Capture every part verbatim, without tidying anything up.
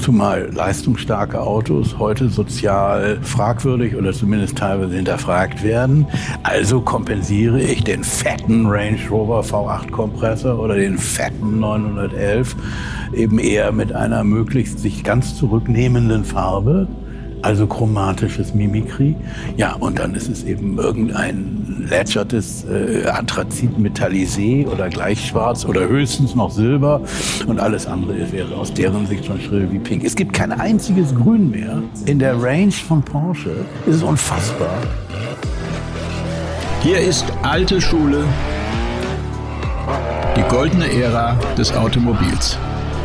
Zumal leistungsstarke Autos heute sozial fragwürdig oder zumindest teilweise hinterfragt werden. Also kompensiere ich den fetten Range Rover V acht Kompressor oder den fetten neunhundertelf eben eher mit einer möglichst sich ganz zurücknehmenden Farbe. Also chromatisches Mimikry. Ja, und dann ist es eben irgendein lätschertes äh, Anthrazit metallisé oder gleich schwarz oder höchstens noch Silber. Und alles andere wäre aus deren Sicht schon schrill wie pink. Es gibt kein einziges Grün mehr. In der Range von Porsche ist es unfassbar. Hier ist alte Schule, die goldene Ära des Automobils.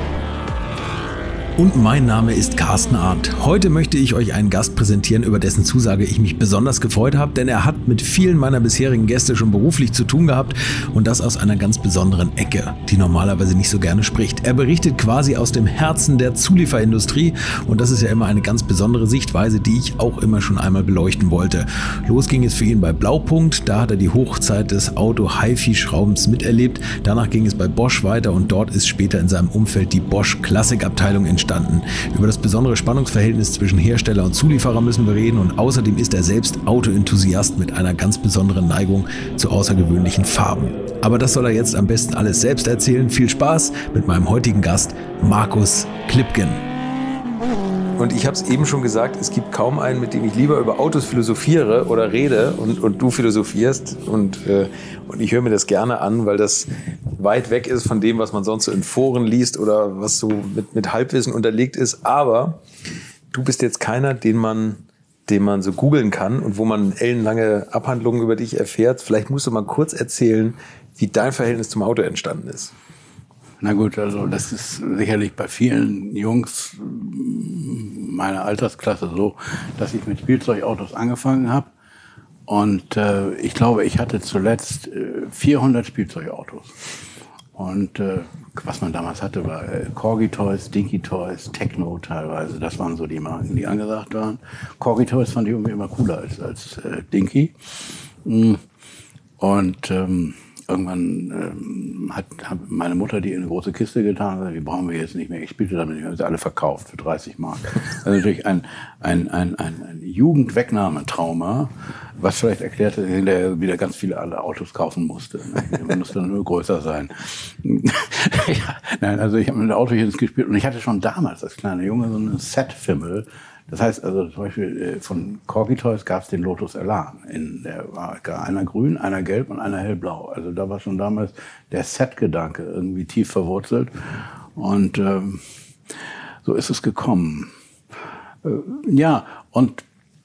Und mein Name ist Carsten Arndt. Heute möchte ich euch einen Gast präsentieren, über dessen Zusage ich mich besonders gefreut habe, denn er hat mit vielen meiner bisherigen Gäste schon beruflich zu tun gehabt und das aus einer ganz besonderen Ecke, die normalerweise nicht so gerne spricht. Er berichtet quasi aus dem Herzen der Zulieferindustrie und das ist ja immer eine ganz besondere Sichtweise, die ich auch immer schon einmal beleuchten wollte. Los ging es für ihn bei Blaupunkt, da hat er die Hochzeit des Auto-Hi-Fi-Schraubens miterlebt. Danach ging es bei Bosch weiter und dort ist später in seinem Umfeld die Bosch-Klassikabteilung entstanden. Über das besondere Spannungsverhältnis zwischen Hersteller und Zulieferer müssen wir reden und außerdem ist er selbst Autoenthusiast mit einer ganz besonderen Neigung zu außergewöhnlichen Farben. Aber das soll er jetzt am besten alles selbst erzählen. Viel Spaß mit meinem heutigen Gast Markus Klipgen. Und ich habe es eben schon gesagt, es gibt kaum einen, mit dem ich lieber über Autos philosophiere oder rede und, und du philosophierst. Und, äh, und ich höre mir das gerne an, weil das weit weg ist von dem, was man sonst so in Foren liest oder was so mit, mit Halbwissen unterlegt ist. Aber du bist jetzt keiner, den man, den man so googeln kann und wo man ellenlange Abhandlungen über dich erfährt. Vielleicht musst du mal kurz erzählen, wie dein Verhältnis zum Auto entstanden ist. Na gut, also das ist sicherlich bei vielen Jungs meiner Altersklasse so, dass ich mit Spielzeugautos angefangen habe. Und äh, ich glaube, ich hatte zuletzt äh, vierhundert Spielzeugautos. Und äh, was man damals hatte, war äh, Corgi Toys, Dinky Toys, Techno teilweise. Das waren so die Marken, die angesagt waren. Corgi Toys fand ich irgendwie immer cooler als, als äh, Dinky. Und ähm, irgendwann ähm, hat, hat meine Mutter die in eine große Kiste getan und gesagt, die brauchen wir jetzt nicht mehr. Ich spielte damit, ich habe sie alle verkauft für dreißig Mark. Also natürlich ein, ein, ein, ein, ein Jugendwegnahmetrauma, was vielleicht erklärte, dass er wieder ganz viele alle Autos kaufen musste. Man musste nur größer sein. Ja, nein, also ich habe mit dem Auto jetzt gespielt und ich hatte schon damals als kleiner Junge so einen Set-Fimmel. Das heißt also zum Beispiel von Corgi Toys gab es den Lotus Elan. In der war einer grün, einer gelb und einer hellblau. Also da war schon damals der Set-Gedanke irgendwie tief verwurzelt. Und ähm, so ist es gekommen. Äh, ja, und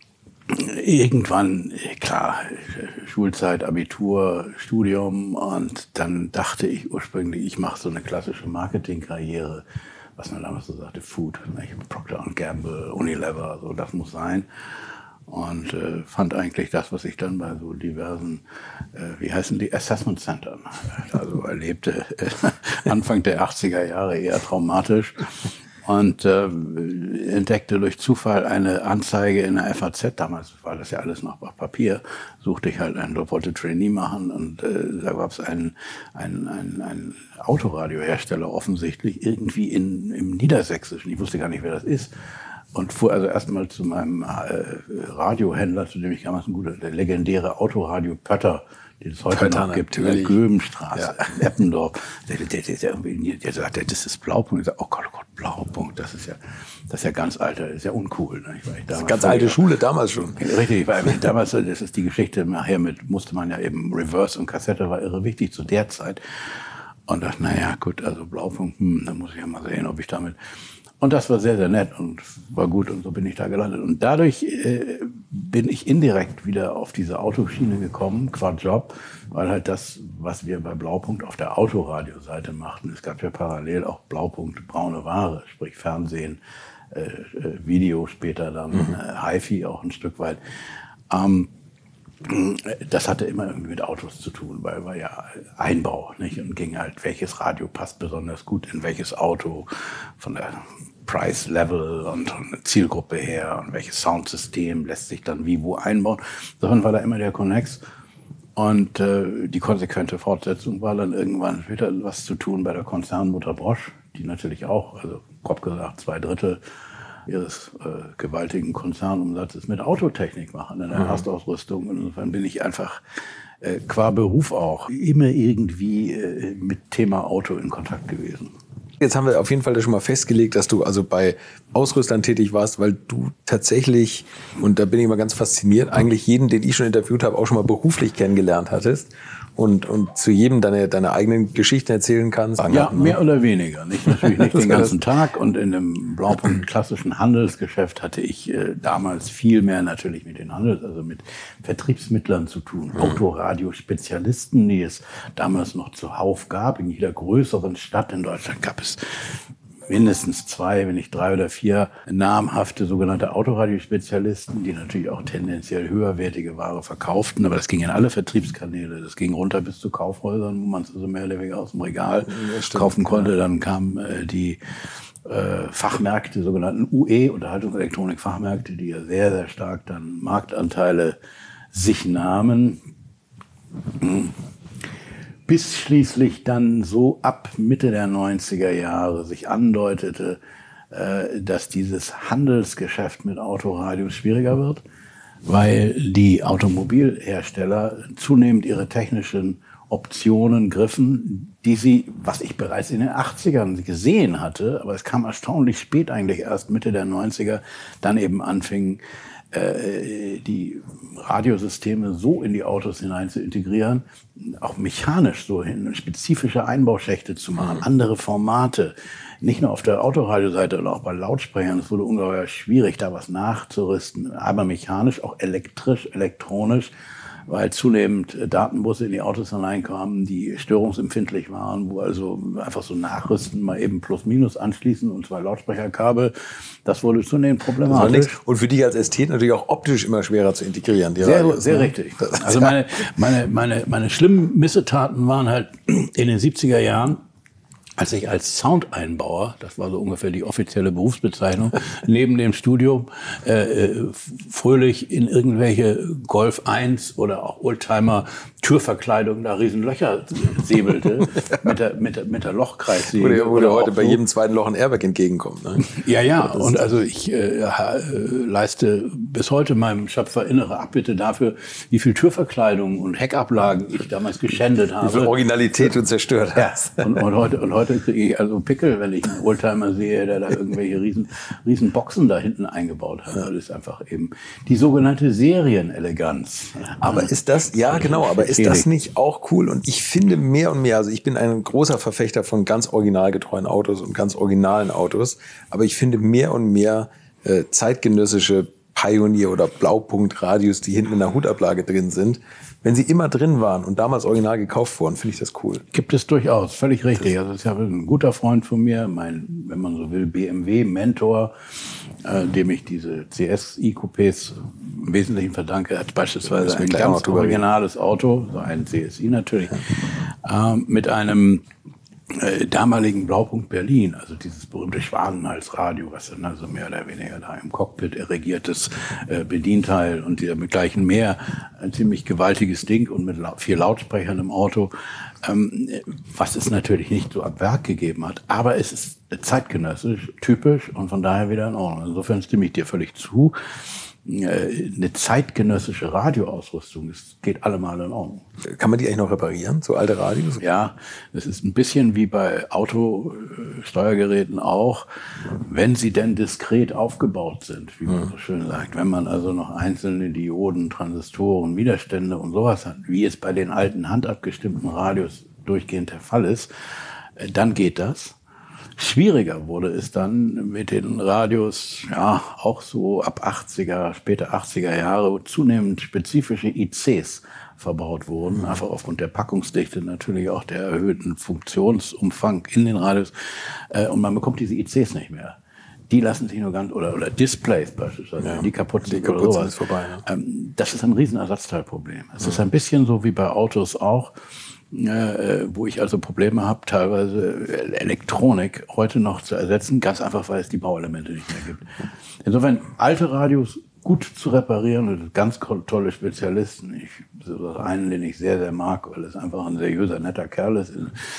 irgendwann, klar, Schulzeit, Abitur, Studium. Und dann dachte ich ursprünglich, ich mache so eine klassische Marketingkarriere. Was man damals so sagte, Food, Procter and Gamble, Unilever, so das muss sein. Und äh, fand eigentlich das, was ich dann bei so diversen, äh, wie heißen die, Assessment Centern, also erlebte, äh, Anfang der achtziger Jahre eher traumatisch. Und äh, entdeckte durch Zufall eine Anzeige in der F A Z, damals war das ja alles noch auf Papier, suchte ich halt einen, wollte Trainee machen und äh, da gab es einen, einen, einen, einen Autoradiohersteller offensichtlich, irgendwie in, im Niedersächsischen, ich wusste gar nicht, wer das ist. Und fuhr also erstmal zu meinem äh, Radiohändler, zu dem ich damals ein guter, der legendäre Autoradio Pötter, den es heute Pötter noch gibt, in der Göbenstraße, ja. In Eppendorf. Der, der, der, der, irgendwie, der sagte, das ist Blaupunkt. Ich sag, oh Gott, oh Gott, Blaupunkt, das ist ja, das ist ja ganz alter, das ist ja uncool. Ne? Ich war das ist ganz alte Schule damals schon. Richtig, weil damals, das ist die Geschichte, nachher mit, musste man ja eben Reverse und Kassette war irre wichtig zu der Zeit. Und dachte, naja, gut, also Blaupunkt, hm, da muss ich ja mal sehen, ob ich damit. Und das war sehr, sehr nett und war gut und so bin ich da gelandet. Und dadurch äh, bin ich indirekt wieder auf diese Autoschiene gekommen, qua Job, weil halt das, was wir bei Blaupunkt auf der Autoradioseite machten, es gab ja parallel auch Blaupunkt braune Ware, sprich Fernsehen, äh, äh, Video später dann, mhm. äh, Hi-Fi auch ein Stück weit. Ähm, Das hatte immer irgendwie mit Autos zu tun, weil war ja Einbau, nicht? Und ging halt, welches Radio passt besonders gut in welches Auto, von der Price Level und von der Zielgruppe her und welches Soundsystem lässt sich dann wie wo einbauen. Davon war da immer der Connex. Und äh, die konsequente Fortsetzung war dann irgendwann später was zu tun bei der Konzernmutter Bosch, die natürlich auch, also grob gesagt zwei Drittel ihres äh, gewaltigen Konzernumsatzes mit Autotechnik machen, in der mhm. Erstausrüstung. Und insofern bin ich einfach äh, qua Beruf auch immer irgendwie äh, mit Thema Auto in Kontakt gewesen. Jetzt haben wir auf jeden Fall da schon mal festgelegt, dass du also bei Ausrüstern tätig warst, weil du tatsächlich, und da bin ich mal ganz fasziniert, eigentlich jeden, den ich schon interviewt habe, auch schon mal beruflich kennengelernt hattest. Und, und zu jedem deine, deine eigenen Geschichten erzählen kannst. Ja, mehr oder weniger. Nicht, natürlich nicht den ganzen Tag. Und in dem Blaupunkt klassischen Handelsgeschäft hatte ich äh, damals viel mehr natürlich mit den Handels-, also mit Vertriebsmittlern zu tun. Mhm. Autoradiospezialisten, die es damals noch zuhauf gab. In jeder größeren Stadt in Deutschland gab es mindestens zwei, wenn nicht drei oder vier namhafte sogenannte Autoradiospezialisten, die natürlich auch tendenziell höherwertige Ware verkauften. Aber das ging in alle Vertriebskanäle. Das ging runter bis zu Kaufhäusern, wo man es also mehr oder weniger aus dem Regal ja, kaufen konnte. Ja. Dann kamen äh, die äh, Fachmärkte, sogenannten U E, Unterhaltungselektronik-Fachmärkte, die ja sehr, sehr stark dann Marktanteile sich nahmen. Hm. Bis schließlich dann so ab Mitte der neunziger Jahre sich andeutete, äh, dass dieses Handelsgeschäft mit Autoradios schwieriger wird, weil die Automobilhersteller zunehmend ihre technischen Optionen griffen, die sie, was ich bereits in den achtzigern gesehen hatte, aber es kam erstaunlich spät eigentlich erst Mitte der neunziger, dann eben anfingen, die Radiosysteme so in die Autos hinein zu integrieren, auch mechanisch so hin, spezifische Einbauschächte zu machen, andere Formate, nicht nur auf der Autoradioseite, sondern auch bei Lautsprechern. Es wurde ungeheuer schwierig, da was nachzurüsten, aber mechanisch, auch elektrisch, elektronisch, weil zunehmend Datenbusse in die Autos hineinkamen, die störungsempfindlich waren, wo also einfach so nachrüsten, mal eben Plus-Minus anschließen und zwei Lautsprecherkabel, das wurde zunehmend problematisch. Und für dich als Ästhet natürlich auch optisch immer schwerer zu integrieren. Die sehr, Radios, sehr ne? richtig. Also meine, meine, meine, meine schlimmen Missetaten waren halt in den siebziger Jahren, als ich als Soundeinbauer, das war so ungefähr die offizielle Berufsbezeichnung, neben dem Studium äh, fröhlich in irgendwelche Golf eins oder auch Oldtimer Türverkleidung da Riesenlöcher säbelte mit der, mit der, mit der Lochkreissäge. Wo dir, wo dir heute bei so jedem zweiten Loch ein Airbag entgegenkommt. Ne? Ja, ja. Und also ich äh, leiste bis heute meinem Schöpfer innere Abbitte dafür, wie viel Türverkleidung und Heckablagen ich damals geschändet habe. Wie viel Originalität du zerstört hast. Ja. Und, und heute, und heute kriege ich also Pickel, wenn ich einen Oldtimer sehe, der da irgendwelche riesen, riesen Boxen da hinten eingebaut hat. Das ist einfach eben die sogenannte Serieneleganz. Aber ist das, ja genau, aber ist das nicht auch cool? Und ich finde mehr und mehr, also ich bin ein großer Verfechter von ganz originalgetreuen Autos und ganz originalen Autos, aber ich finde mehr und mehr äh, zeitgenössische Pioneer- oder Blaupunkt-Radios, die hinten in der Hutablage drin sind, wenn sie immer drin waren und damals original gekauft wurden, finde ich das cool. Gibt es durchaus, völlig richtig. Also das ist ja ein guter Freund von mir, mein, wenn man so will, B M W-Mentor, äh, dem ich diese C S I-Coupés im Wesentlichen verdanke, hat beispielsweise ein ganz originales Auto, so ein C S I natürlich, ja. äh, mit einem äh, damaligen Blaupunkt Berlin, also dieses berühmte Schwanenhalsradio, was dann also mehr oder weniger da im Cockpit erregiertes äh, Bedienteil und der mit gleichen mehr, ein ziemlich gewaltiges Ding und mit lau- vier Lautsprechern im Auto, ähm, was es natürlich nicht so ab Werk gegeben hat, aber es ist zeitgenössisch, typisch und von daher wieder in Ordnung. Insofern stimme ich dir völlig zu. Eine zeitgenössische Radioausrüstung, das geht allemal in Ordnung. Kann man die eigentlich noch reparieren, so alte Radios? Ja, das ist ein bisschen wie bei Autosteuergeräten auch, wenn sie denn diskret aufgebaut sind, wie man mhm. so schön sagt. Wenn man also noch einzelne Dioden, Transistoren, Widerstände und sowas hat, wie es bei den alten handabgestimmten Radios durchgehend der Fall ist, dann geht das. Schwieriger wurde es dann mit den Radios, ja, auch so ab achtziger, späte achtziger Jahre, wo zunehmend spezifische I Cs verbaut wurden, einfach aufgrund der Packungsdichte, natürlich auch der erhöhten Funktionsumfang in den Radios. Und man bekommt diese I Cs nicht mehr. Die lassen sich nur ganz, oder, oder Displays beispielsweise, ja, die kaputt sind, die kaputt oder sowas. Ist vorbei, ja. Das ist ein Riesenersatzteilproblem. Es ja. ist ein bisschen so wie bei Autos auch, Äh, wo ich also Probleme habe, teilweise Elektronik heute noch zu ersetzen, ganz einfach, weil es die Bauelemente nicht mehr gibt. Insofern alte Radios gut zu reparieren und ganz tolle Spezialisten. Ich, so einen, den ich sehr, sehr mag, weil es einfach ein seriöser, netter Kerl ist,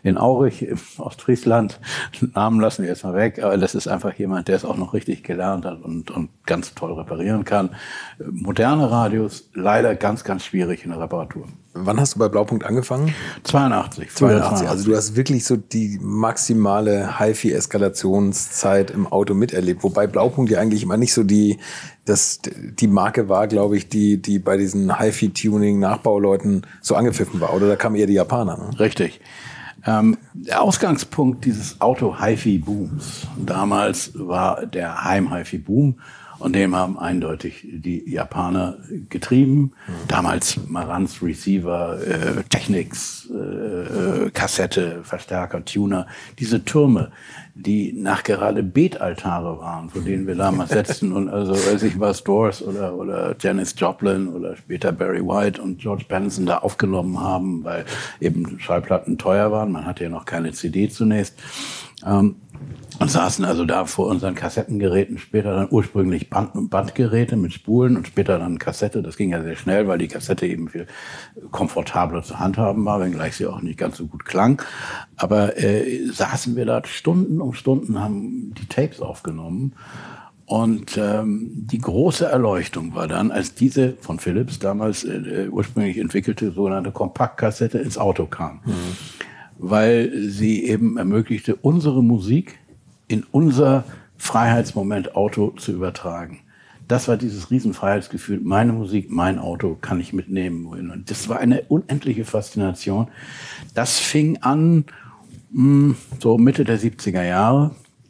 in Aurich, Ostfriesland. Namen lassen wir jetzt mal weg, aber das ist einfach jemand, der es auch noch richtig gelernt hat und, und ganz toll reparieren kann. Moderne Radios, leider ganz, ganz schwierig in der Reparatur. Wann hast du bei Blaupunkt angefangen? zweiundachtzig. zweiundachtzig. Also du hast wirklich so die maximale Hi-Fi-Eskalationszeit im Auto miterlebt. Wobei Blaupunkt ja eigentlich immer nicht so die, das, die Marke war, glaube ich, die, die bei diesen Hi-Fi-Tuning-Nachbauleuten so angepfiffen war. Oder da kamen eher die Japaner. Ne? Richtig. Ähm, der Ausgangspunkt dieses Auto-Hi-Fi-Booms damals war der Heim-Hi-Fi-Boom. Und dem haben eindeutig die Japaner getrieben. Mhm. Damals Marantz, Receiver, äh, Technics, äh, Kassette, Verstärker, Tuner. Diese Türme, die nachgerade Betaltare waren, vor denen wir damals setzten. Und also, weiß ich was, Doors oder, oder Janis Joplin oder später Barry White und George Benson da aufgenommen haben, weil eben Schallplatten teuer waren. Man hatte ja noch keine C D zunächst. Ähm, Und saßen also da vor unseren Kassettengeräten, später dann ursprünglich Band- und Bandgeräte mit Spulen und später dann Kassette. Das ging ja sehr schnell, weil die Kassette eben viel komfortabler zu handhaben war, wenngleich sie auch nicht ganz so gut klang. Aber äh, saßen wir da Stunden um Stunden, haben die Tapes aufgenommen. Und ähm, die große Erleuchtung war dann, als diese von Philips damals äh, ursprünglich entwickelte sogenannte Kompaktkassette ins Auto kam. Mhm. Weil sie eben ermöglichte, unsere Musik in unser Freiheitsmoment Auto zu übertragen. Das war dieses Riesenfreiheitsgefühl. Meine Musik, mein Auto kann ich mitnehmen. Und das war eine unendliche Faszination. Das fing an mh, so Mitte der siebziger Jahre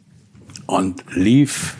und lief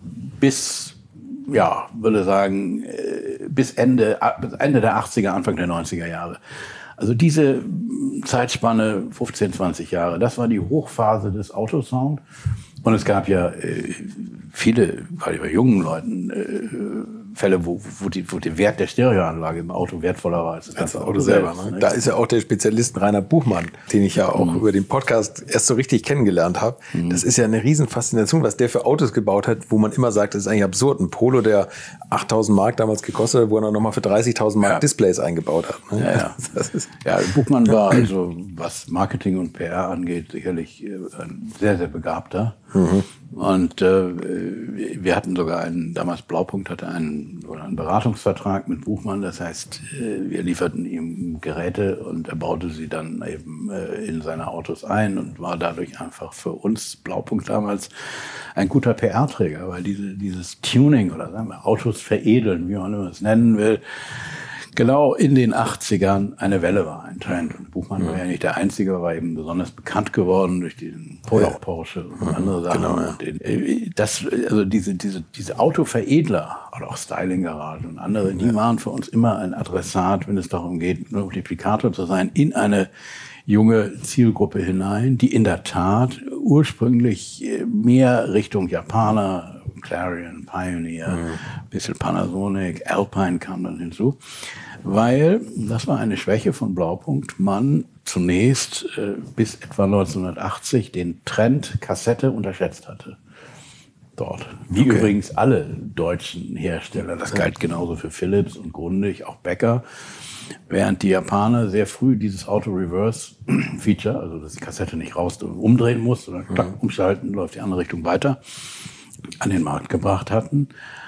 bis, ja, würde sagen, bis Ende, bis Ende der achtziger, Anfang der neunziger Jahre. Also diese Zeitspanne, fünfzehn, zwanzig Jahre, das war die Hochphase des Autosound. Und es gab ja äh, viele, gerade bei jungen Leuten, äh, Fälle, wo, wo, die, wo der Wert der Stereoanlage im Auto wertvoller war als das ganze Auto, Auto selber. selber ne? Da ist ja auch der Spezialist Rainer Buchmann, den ich ja auch mhm. über den Podcast erst so richtig kennengelernt habe. Mhm. Das ist ja eine Riesenfaszination, was der für Autos gebaut hat, wo man immer sagt, das ist eigentlich absurd. Ein Polo, der achttausend Mark damals gekostet hat, wo er dann nochmal für dreißigtausend Mark ja. Displays eingebaut hat. Ne? Ja, ja. Das ist ja, Buchmann war also, was Marketing und P R angeht, sicherlich ein sehr, sehr begabter. Mhm. Und äh, wir hatten sogar einen, damals Blaupunkt hatte einen, oder einen Beratungsvertrag mit Buchmann. Das heißt, äh, wir lieferten ihm Geräte und er baute sie dann eben äh, in seine Autos ein und war dadurch einfach für uns, Blaupunkt damals, ein guter P R-Träger, weil diese, dieses Tuning oder sagen wir Autos veredeln, wie man immer es nennen will, genau in den achtzigern eine Welle war, ein Trend. Und Buchmann mhm. war ja nicht der Einzige, war eben besonders bekannt geworden durch den Polo ja. Porsche und mhm. andere Sachen. Genau, ja. Und den, das, also diese, diese, diese Autoveredler oder auch Styling Garage und andere, die ja. waren für uns immer ein Adressat, wenn es darum geht, Multiplikator zu sein, in eine junge Zielgruppe hinein, die in der Tat ursprünglich mehr Richtung Japaner, Clarion, Pioneer, mhm. bisschen Panasonic, Alpine kam dann hinzu, weil das war eine Schwäche von Blaupunkt, man zunächst äh, bis etwa neunzehnhundertachtzig den Trend Kassette unterschätzt hatte. Dort. Wie okay. übrigens alle deutschen Hersteller. Das galt genauso für Philips und Grundig, auch Becker. Während die Japaner sehr früh dieses Auto-Reverse-Feature, also dass die Kassette nicht raus und umdrehen muss, sondern klack, umschalten, läuft die andere Richtung weiter, an den Markt gebracht hatten.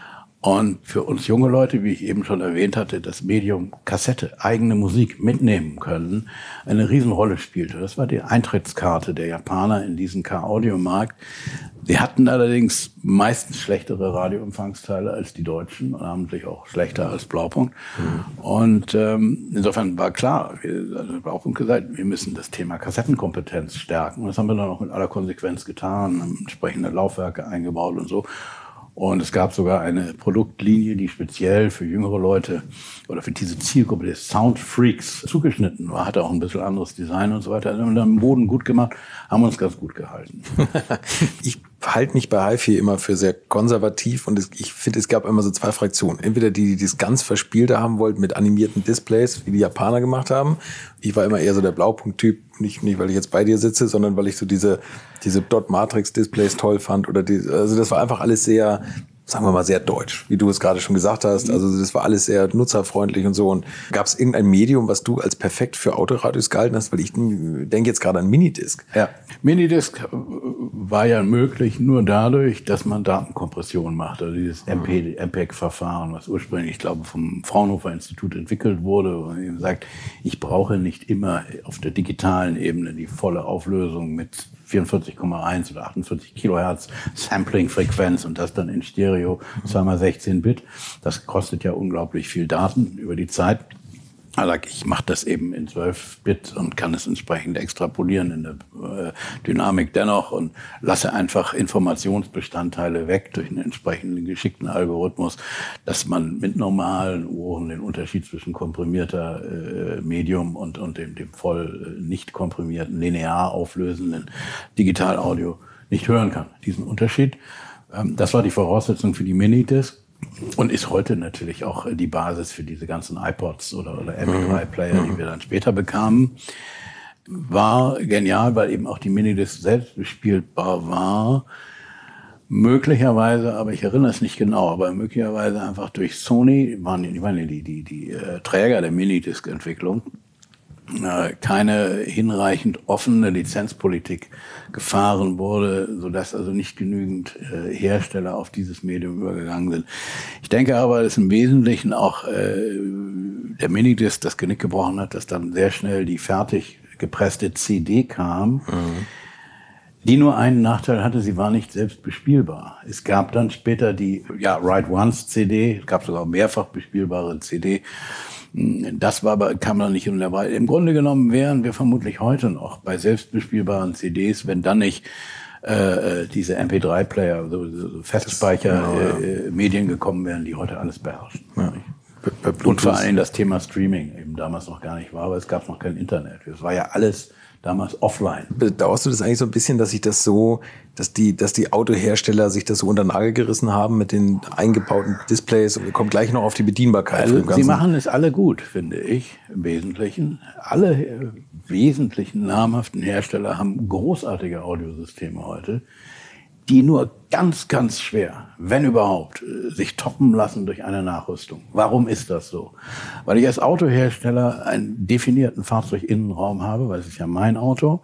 Und für uns junge Leute, wie ich eben schon erwähnt hatte, das Medium Kassette, eigene Musik mitnehmen können, eine Riesenrolle spielte. Das war die Eintrittskarte der Japaner in diesen Car-Audio-Markt. Sie hatten allerdings meistens schlechtere Radioempfangsteile als die Deutschen und namentlich auch schlechter als Blaupunkt. Mhm. Und ähm, insofern war klar, wir, also Blaupunkt gesagt, wir müssen das Thema Kassettenkompetenz stärken. Und das haben wir dann auch mit aller Konsequenz getan, haben entsprechende Laufwerke eingebaut und so. Und es gab sogar eine Produktlinie, die speziell für jüngere Leute oder für diese Zielgruppe des Soundfreaks zugeschnitten war. Hatte auch ein bisschen anderes Design und so weiter. Also haben wir am Boden gut gemacht, haben uns ganz gut gehalten. Ich halte mich bei Hi-Fi immer für sehr konservativ und ich finde, es gab immer so zwei Fraktionen. Entweder die, die das ganz Verspielte haben wollten mit animierten Displays, wie die Japaner gemacht haben. Ich war immer eher so der Blaupunkt-Typ, nicht, nicht weil ich jetzt bei dir sitze, sondern weil ich so diese, diese Dot-Matrix-Displays toll fand. Oder die, also das war einfach alles sehr sagen wir mal, sehr deutsch, wie du es gerade schon gesagt hast. Also das war alles sehr nutzerfreundlich und so. Und gab es irgendein Medium, was du als perfekt für Autoradios gehalten hast? Weil ich denke jetzt gerade an Minidisc. Ja, Minidisc war ja möglich nur dadurch, dass man Datenkompression macht. Also dieses M P, M P E G-Verfahren, was ursprünglich, ich glaube, vom Fraunhofer-Institut entwickelt wurde. Und eben sagt, ich brauche nicht immer auf der digitalen Ebene die volle Auflösung mit vierundvierzig Komma eins oder achtundvierzig Kilohertz Sampling-Frequenz und das dann in Stereo, zwei mal sechzehn Bit. Das kostet ja unglaublich viel Daten über die Zeit. Also ich mache das eben in zwölf Bit und kann es entsprechend extrapolieren in der äh, Dynamik dennoch und lasse einfach Informationsbestandteile weg durch einen entsprechenden geschickten Algorithmus, dass man mit normalen Ohren den Unterschied zwischen komprimierter äh, Medium und, und dem, dem voll äh, nicht komprimierten, linear auflösenden Digital-Audio nicht hören kann. Diesen Unterschied, ähm, das war die Voraussetzung für die Minidisc. Und ist heute natürlich auch die Basis für diese ganzen iPods oder, oder M P drei Player, die wir dann später bekamen. War genial, weil eben auch die Minidisc selbst bespielbar war. Möglicherweise, aber ich erinnere es nicht genau, aber möglicherweise einfach durch Sony, waren die, waren die, die, die, die äh, Träger der Minidisc-Entwicklung, keine hinreichend offene Lizenzpolitik gefahren wurde, sodass also nicht genügend äh, Hersteller auf dieses Medium übergegangen sind. Ich denke aber, dass im Wesentlichen auch äh, der Minidisc das Genick gebrochen hat, dass dann sehr schnell die fertig gepresste C D kam, mhm. die nur einen Nachteil hatte, sie war nicht selbst bespielbar. Es gab dann später die ja, Write Once C D, es gab sogar mehrfach bespielbare C D. Das war aber, kam dann nicht in der Breite. Im Grunde genommen wären wir vermutlich heute noch bei selbstbespielbaren C Ds, wenn dann nicht äh, diese M P drei Player, so, so Festspeicher-Medien genau, ja. äh, gekommen wären, die heute alles beherrschen. Ja. Und vor allem das Thema Streaming eben damals noch gar nicht war, aber es gab noch kein Internet. Es war ja alles damals offline. Bedauerst du das eigentlich so ein bisschen, dass sich das so, dass die, dass die Autohersteller sich das so unter den Nagel gerissen haben mit den eingebauten Displays? Und wir kommen gleich noch auf die Bedienbarkeit. Also, sie machen es alle gut, finde ich, im Wesentlichen. Alle äh, wesentlichen namhaften Hersteller haben großartige Audiosysteme heute, die nur ganz, ganz schwer, wenn überhaupt, sich toppen lassen durch eine Nachrüstung. Warum ist das so? Weil ich als Autohersteller einen definierten Fahrzeuginnenraum habe, weil es ist ja mein Auto.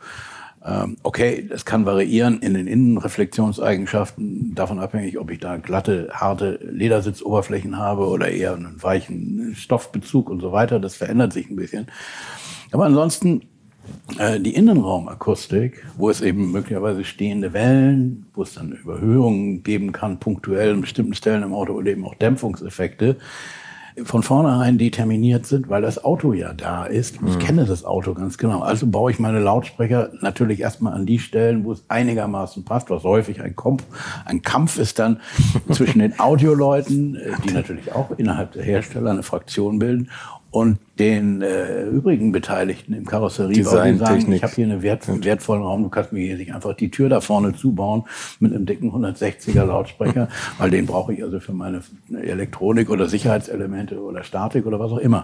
Okay, das kann variieren in den Innenreflexionseigenschaften, davon abhängig, ob ich da glatte, harte Ledersitzoberflächen habe oder eher einen weichen Stoffbezug und so weiter. Das verändert sich ein bisschen. Aber ansonsten die Innenraumakustik, wo es eben möglicherweise stehende Wellen, wo es dann Überhöhungen geben kann, punktuell an bestimmten Stellen im Auto oder eben auch Dämpfungseffekte, von vornherein determiniert sind, weil das Auto ja da ist. Ich mhm. kenne das Auto ganz genau. Also baue ich meine Lautsprecher natürlich erstmal an die Stellen, wo es einigermaßen passt, was häufig ein Kampf, ein Kampf ist dann zwischen den Audioleuten, die natürlich auch innerhalb der Hersteller eine Fraktion bilden, und den äh, übrigen Beteiligten im Karosseriebau, die sagen, ich habe hier einen wert, wertvollen Raum, du kannst mir hier nicht einfach die Tür da vorne zubauen mit einem dicken hundertsechziger Lautsprecher, weil den brauche ich also für meine Elektronik oder Sicherheitselemente oder Statik oder was auch immer.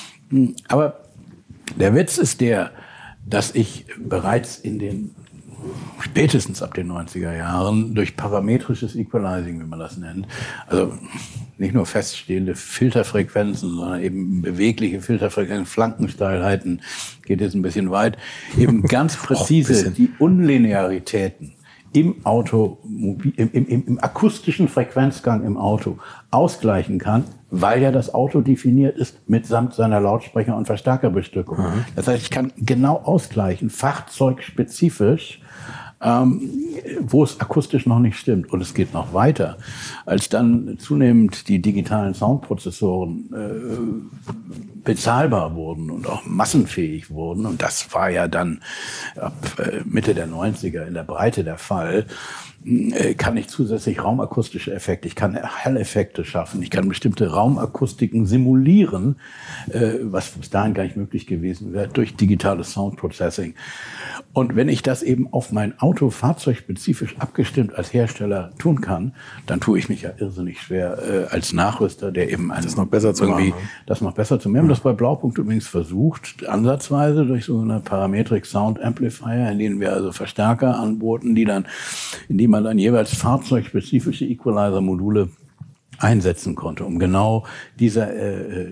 Aber der Witz ist der, dass ich bereits in den spätestens ab den neunziger Jahren durch parametrisches Equalizing, wie man das nennt, also nicht nur feststehende Filterfrequenzen, sondern eben bewegliche Filterfrequenzen, Flankensteilheiten, geht jetzt ein bisschen weit, eben ganz präzise die Unlinearitäten im Auto, im, im, im akustischen Frequenzgang im Auto ausgleichen kann, weil ja das Auto definiert ist mitsamt seiner Lautsprecher- und Verstärkerbestückung. Mhm. Das heißt, ich kann genau ausgleichen, fahrzeugspezifisch, ähm, wo es akustisch noch nicht stimmt. Und es geht noch weiter. Als dann zunehmend die digitalen Soundprozessoren äh, bezahlbar wurden und auch massenfähig wurden, und das war ja dann ab äh, Mitte der neunziger in der Breite der Fall, äh, kann ich zusätzlich raumakustische Effekte, ich kann Hall-Effekte schaffen, ich kann bestimmte Raumakustiken simulieren, äh, was bis dahin gar nicht möglich gewesen wäre, durch digitales Soundprocessing. Und wenn ich das eben auf mein Auto fahrzeugspezifisch abgestimmt als Hersteller tun kann, dann tue ich mich ja irrsinnig schwer äh, als Nachrüster, der eben einen, das noch besser zu irgendwie machen. das noch besser zu machen. Wir haben das bei Blaupunkt übrigens versucht, ansatzweise durch sogenannte Parametric Sound Amplifier, in denen wir also Verstärker anboten, die dann, in die man dann jeweils fahrzeugspezifische Equalizer-Module einsetzen konnte, um genau dieser äh,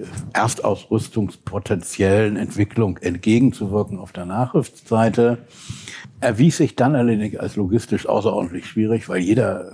erstausrüstungspotenziellen Entwicklung entgegenzuwirken auf der Nachrüstseite. Erwies sich dann allerdings als logistisch außerordentlich schwierig, weil jeder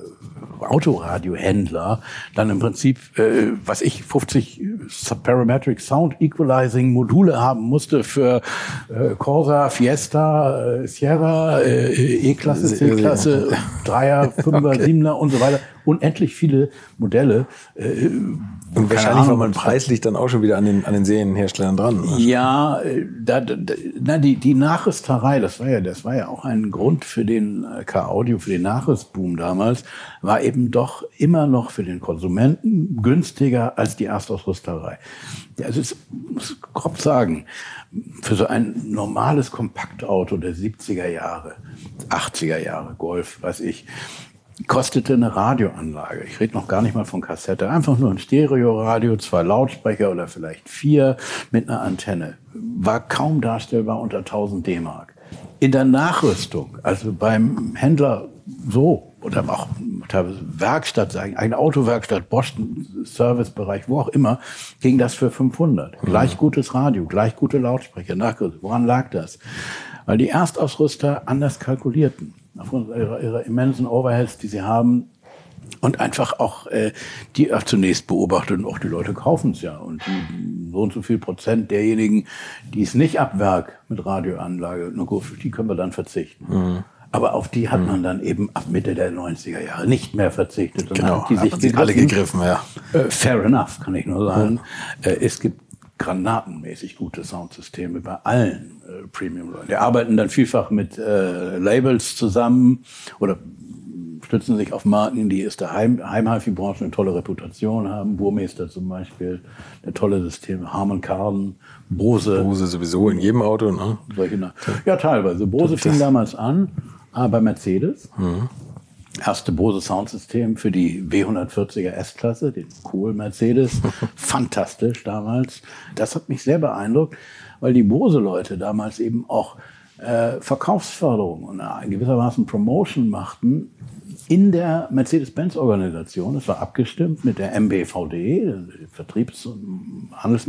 Autoradiohändler dann im Prinzip, äh, was ich, fünfzig Parametric Sound Equalizing Module haben musste für äh, Corsa, Fiesta, äh, Sierra, äh, E-Klasse, C-Klasse, Dreier, Fünfer, okay. Siebener und so weiter. Unendlich viele Modelle. Äh, und wahrscheinlich war man preislich dann auch schon wieder an den, an den Serienherstellern dran. Oder? Ja, da, da, na, die, die Nachrüsterei, das war ja, das war ja auch ein Grund für den K-Audio, für den Nachrüstboom damals, war eben doch immer noch für den Konsumenten günstiger als die Erstausrüsterei. Also ich muss grob sagen, für so ein normales Kompaktauto der siebziger Jahre, achtziger Jahre, Golf, weiß ich, kostete eine Radioanlage. Ich rede noch gar nicht mal von Kassette. Einfach nur ein Stereoradio, zwei Lautsprecher oder vielleicht vier mit einer Antenne. War kaum darstellbar unter tausend D-Mark. In der Nachrüstung, also beim Händler so, oder auch teilweise Werkstatt, sagen, eine Autowerkstatt, Bosch, Servicebereich, wo auch immer, ging das für fünfhundert. Mhm. Gleich gutes Radio, gleich gute Lautsprecher, Nachrüstung. Woran lag das? Weil die Erstausrüster anders kalkulierten. Aufgrund ihrer, ihrer immensen Overheads, die sie haben und einfach auch äh, die auch zunächst beobachtet und auch die Leute kaufen es ja und die, so und so viel Prozent derjenigen, die es nicht ab Werk mit Radioanlage, nur gut, die können wir dann verzichten. Mhm. Aber auf die hat man dann eben ab Mitte der neunziger Jahre nicht mehr verzichtet. Und genau, hat die sich gegriffen. alle gegriffen, ja. Äh, fair enough, kann ich nur sagen. Mhm. Äh, es gibt granatenmäßig gute Soundsysteme bei allen äh, Premium-Leuten. Die arbeiten dann vielfach mit äh, Labels zusammen oder stützen sich auf Marken, die aus der Heim- Heim-Hi-Fi-Branche eine tolle Reputation haben. Burmester zum Beispiel, eine tolle Systeme, Harman Kardon, Bose. Bose sowieso in jedem Auto, ne? Solche, ja, teilweise. Bose fing damals an, aber bei Mercedes. Mhm. Erste Bose Soundsystem für die W hundertvierziger S-Klasse, den Kohl Mercedes. Fantastisch damals. Das hat mich sehr beeindruckt, weil die Bose-Leute damals eben auch äh, Verkaufsförderung und äh, gewissermaßen Promotion machten in der Mercedes-Benz-Organisation. Das war abgestimmt mit der M B V D, dem Vertriebs- und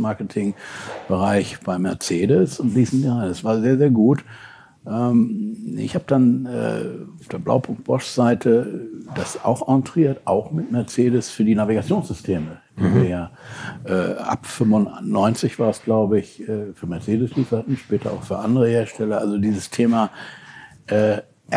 Handelsmarketing-Bereich bei Mercedes. Und diesen, ja, das war sehr, sehr gut. Ich habe dann äh, auf der Blaupunkt-Bosch-Seite das auch entriert, auch mit Mercedes für die Navigationssysteme, die mhm. wir ja äh, ab fünfundneunzig war es, glaube ich, äh, für Mercedes lieferten, später auch für andere Hersteller. Also dieses Thema äh,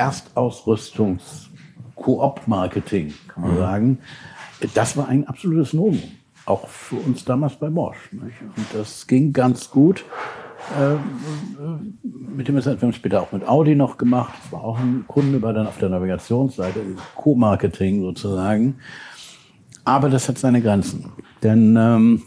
Erstausrüstungs-Koop-Marketing, kann man mhm. sagen, das war ein absolutes Novum, auch für uns damals bei Bosch. Nicht? Und das ging ganz gut. Äh, mit dem wir haben später auch mit Audi noch gemacht. Das war auch ein Kunde bei dann auf der Navigationsseite, Co-Marketing sozusagen. Aber das hat seine Grenzen, denn ähm,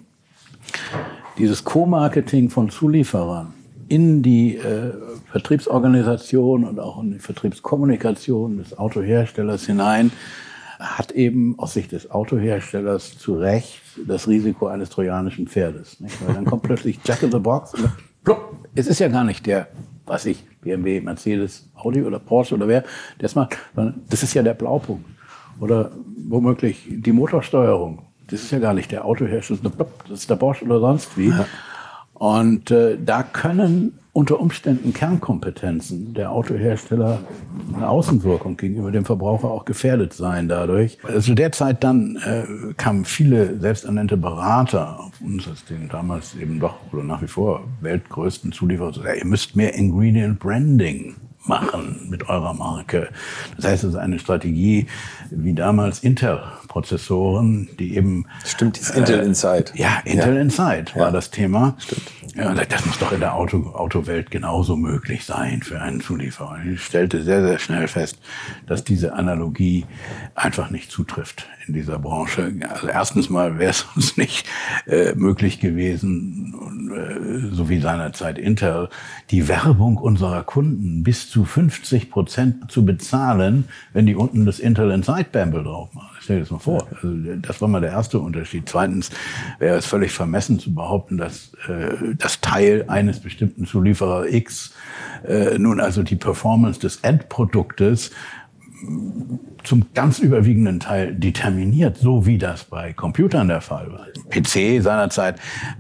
dieses Co-Marketing von Zulieferern in die äh, Vertriebsorganisation und auch in die Vertriebskommunikation des Autoherstellers hinein hat eben aus Sicht des Autoherstellers zu Recht das Risiko eines trojanischen Pferdes. Nicht? Weil dann kommt plötzlich Jack in the Box und plupp, es ist ja gar nicht der, was ich, B M W, Mercedes, Audi oder Porsche oder wer, das macht, sondern das ist ja der Blaupunkt. Oder womöglich die Motorsteuerung. Das ist ja gar nicht der Autohersteller, das ist der Bosch oder sonst wie. Ja. Und äh, da können unter Umständen Kernkompetenzen der Autohersteller eine Außenwirkung gegenüber dem Verbraucher auch gefährdet sein dadurch. Also derzeit dann äh, kamen viele selbsternannte Berater auf uns, als den damals eben doch oder nach wie vor weltgrößten Zulieferer, so, ja, ihr müsst mehr Ingredient Branding machen mit eurer Marke. Das heißt, es ist eine Strategie wie damals Intel-Prozessoren, die eben... Stimmt, dieses äh, Intel Inside. Ja, Intel ja. Inside war ja. das Thema. Stimmt. Ja, das muss doch in der Auto, Autowelt genauso möglich sein für einen Zulieferer. Ich stellte sehr, sehr schnell fest, dass diese Analogie einfach nicht zutrifft in dieser Branche. Also erstens mal wäre es uns nicht äh, möglich gewesen, äh, so wie seinerzeit Intel, die Werbung unserer Kunden bis zu fünfzig Prozent zu bezahlen, wenn die unten das Intel Inside Bamble drauf machen. Stell dir das mal vor. Also das war mal der erste Unterschied. Zweitens wäre es völlig vermessen zu behaupten, dass äh, das Teil eines bestimmten Zulieferer X äh, nun also die Performance des Endproduktes zum ganz überwiegenden Teil determiniert, so wie das bei Computern der Fall war. P C seinerzeit,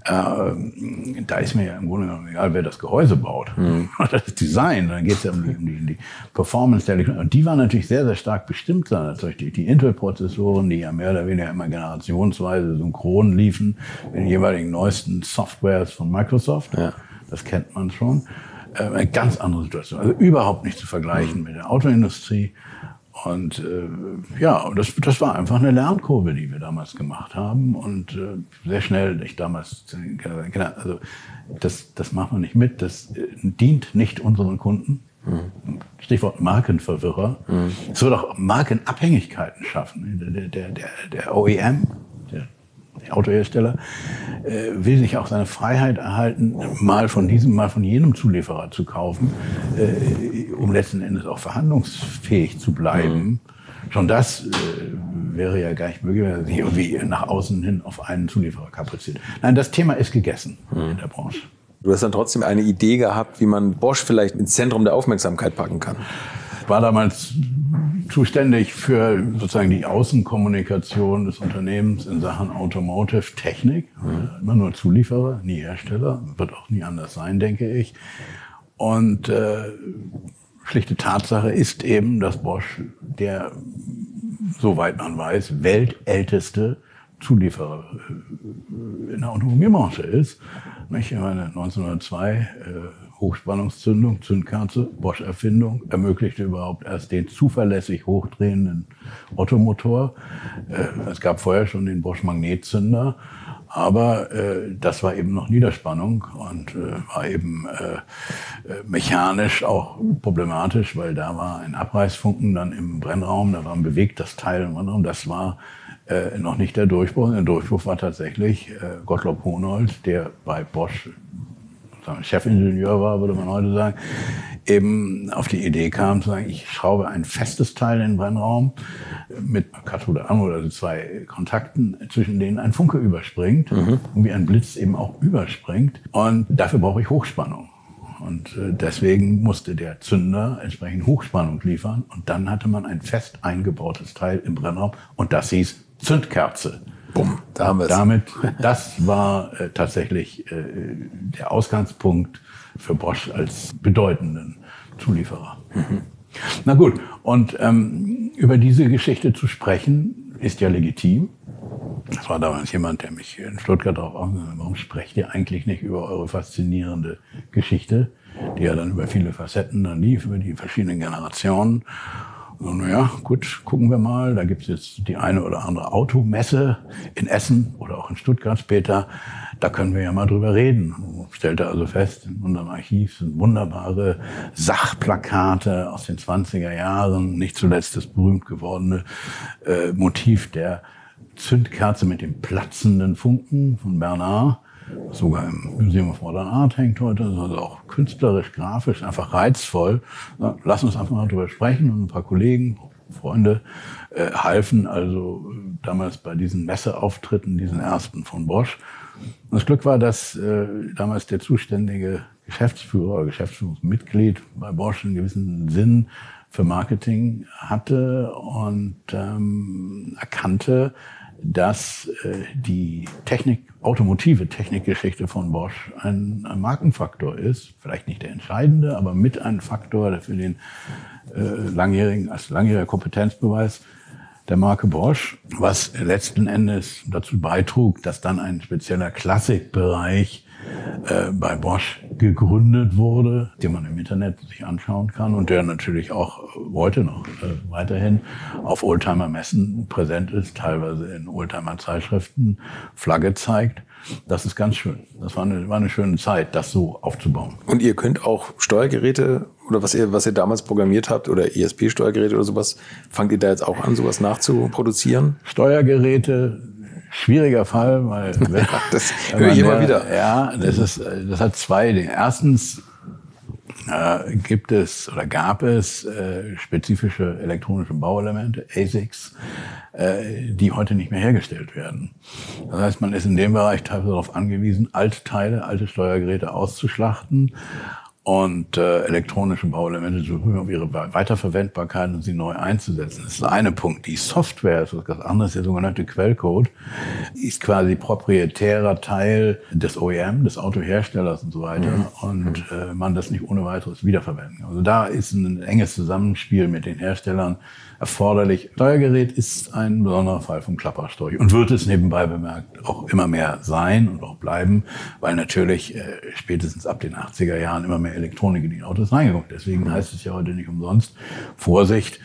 äh, da ist mir ja im Grunde genommen egal, wer das Gehäuse baut. Mhm. Das Design, dann geht es ja um die, um, die, um die Performance der Elektronik. Und die war natürlich sehr, sehr stark bestimmt durch die, die Intel-Prozessoren, die ja mehr oder weniger immer generationsweise synchron liefen mit den jeweiligen neuesten Softwares von Microsoft. Ja. Das kennt man schon. Äh, eine ganz andere Situation. Also überhaupt nicht zu vergleichen mhm. mit der Autoindustrie. Und äh, ja, das, das war einfach eine Lernkurve, die wir damals gemacht haben. Und äh, sehr schnell, ich damals, also das, das macht man nicht mit, das äh, dient nicht unseren Kunden. Mhm. Stichwort Markenverwirrer. Mhm. Es wird auch Markenabhängigkeiten schaffen. Der, der, der, der O E M, der, der Autohersteller, äh, will sich auch seine Freiheit erhalten, mal von diesem, mal von jenem Zulieferer zu kaufen, äh, um letzten Endes auch verhandlungsfähig zu bleiben. Mhm. Schon das äh, wäre ja gar nicht möglich, wenn er sich irgendwie nach außen hin auf einen Zulieferer kapriziert. Nein, das Thema ist gegessen mhm. in der Branche. Du hast dann trotzdem eine Idee gehabt, wie man Bosch vielleicht ins Zentrum der Aufmerksamkeit packen kann. Ich war damals zuständig für sozusagen die Außenkommunikation des Unternehmens in Sachen Automotive Technik. Mhm. Immer nur Zulieferer, nie Hersteller. Wird auch nie anders sein, denke ich. Und äh, schlichte Tatsache ist eben, dass Bosch der, soweit man weiß, weltälteste Zulieferer in der Automobilbranche ist. Ich meine, neunzehnhundertzwei äh, Hochspannungszündung, Zündkerze, Bosch-Erfindung, ermöglichte überhaupt erst den zuverlässig hochdrehenden Ottomotor. Äh, es gab vorher schon den Bosch-Magnetzünder, aber äh, das war eben noch Niederspannung und äh, war eben äh, mechanisch auch problematisch, weil da war ein Abreißfunken dann im Brennraum, da war ein bewegtes Teil im Brennraum, das war äh, noch nicht der Durchbruch. Der Durchbruch war tatsächlich äh, Gottlob Hohnholz, der bei Bosch Chefingenieur war, würde man heute sagen, eben auf die Idee kam zu sagen, ich schraube ein festes Teil in den Brennraum mit Kathode, Anode, also zwei Kontakten, zwischen denen ein Funke überspringt mhm. und wie ein Blitz eben auch überspringt. Und dafür brauche ich Hochspannung. Und deswegen musste der Zünder entsprechend Hochspannung liefern. Und dann hatte man ein fest eingebautes Teil im Brennraum und das hieß Zündkerze. Bumm, da haben wir es. Damit, das war äh, tatsächlich äh, der Ausgangspunkt für Bosch als bedeutenden Zulieferer. Mhm. Na gut, und ähm, über diese Geschichte zu sprechen, ist ja legitim. Das war damals jemand, der mich in Stuttgart darauf aufmerksam hat, warum sprecht ihr eigentlich nicht über eure faszinierende Geschichte, die ja dann über viele Facetten dann lief, über die verschiedenen Generationen. So, naja, gut, gucken wir mal. Da gibt's jetzt die eine oder andere Automesse in Essen oder auch in Stuttgart später. Da können wir ja mal drüber reden. Stellte also fest, in unserem Archiv sind wunderbare Sachplakate aus den zwanziger Jahren. Nicht zuletzt das berühmt gewordene äh, Motiv der Zündkerze mit dem platzenden Funken von Bernard. Sogar im Museum of Modern Art hängt heute, also auch künstlerisch, grafisch, einfach reizvoll. Na, lass uns einfach mal drüber sprechen. Und ein paar Kollegen, Freunde äh, halfen also damals bei diesen Messeauftritten, diesen ersten von Bosch. Und das Glück war, dass äh, damals der zuständige Geschäftsführer oder Geschäftsführungsmitglied bei Bosch einen gewissen Sinn für Marketing hatte und ähm, erkannte, dass äh, die Technik, automotive Technikgeschichte von Bosch ein, ein Markenfaktor ist. Vielleicht nicht der entscheidende, aber mit ein Faktor, der für den äh, langjährigen, als langjähriger Kompetenzbeweis der Marke Bosch, was letzten Endes dazu beitrug, dass dann ein spezieller Klassikbereich äh, bei Bosch gegründet wurde, den man im Internet sich anschauen kann und der natürlich auch heute noch äh, weiterhin auf Oldtimer-Messen präsent ist, teilweise in Oldtimer-Zeitschriften Flagge zeigt. Das ist ganz schön. Das war eine, war eine schöne Zeit, das so aufzubauen. Und ihr könnt auch Steuergeräte oder was ihr, was ihr damals programmiert habt oder E S P-Steuergeräte oder sowas, fangt ihr da jetzt auch an, sowas nachzuproduzieren? Steuergeräte, schwieriger Fall, weil das höre ich immer wieder. Ja, das ist, das hat zwei Dinge. Erstens äh, gibt es oder gab es äh, spezifische elektronische Bauelemente, A S I Cs, äh, die heute nicht mehr hergestellt werden. Das heißt, man ist in dem Bereich teilweise darauf angewiesen, alte Teile, alte Steuergeräte auszuschlachten. und äh, elektronische Bauelemente zu prüfen, auf ihre Weiterverwendbarkeit und sie neu einzusetzen. Das ist der eine Punkt. Die Software ist was ganz anderes, der sogenannte Quellcode, ist quasi proprietärer Teil des O E M, des Autoherstellers und so weiter, mhm. und äh, man das nicht ohne weiteres wiederverwenden kann. Also da ist ein enges Zusammenspiel mit den Herstellern erforderlich. Steuergerät ist ein besonderer Fall vom Klapperstorch und wird es nebenbei bemerkt auch immer mehr sein und auch bleiben, weil natürlich äh, spätestens ab den achtziger Jahren immer mehr Elektronik in die Autos reingekommen. Deswegen heißt es ja heute nicht umsonst, Vorsicht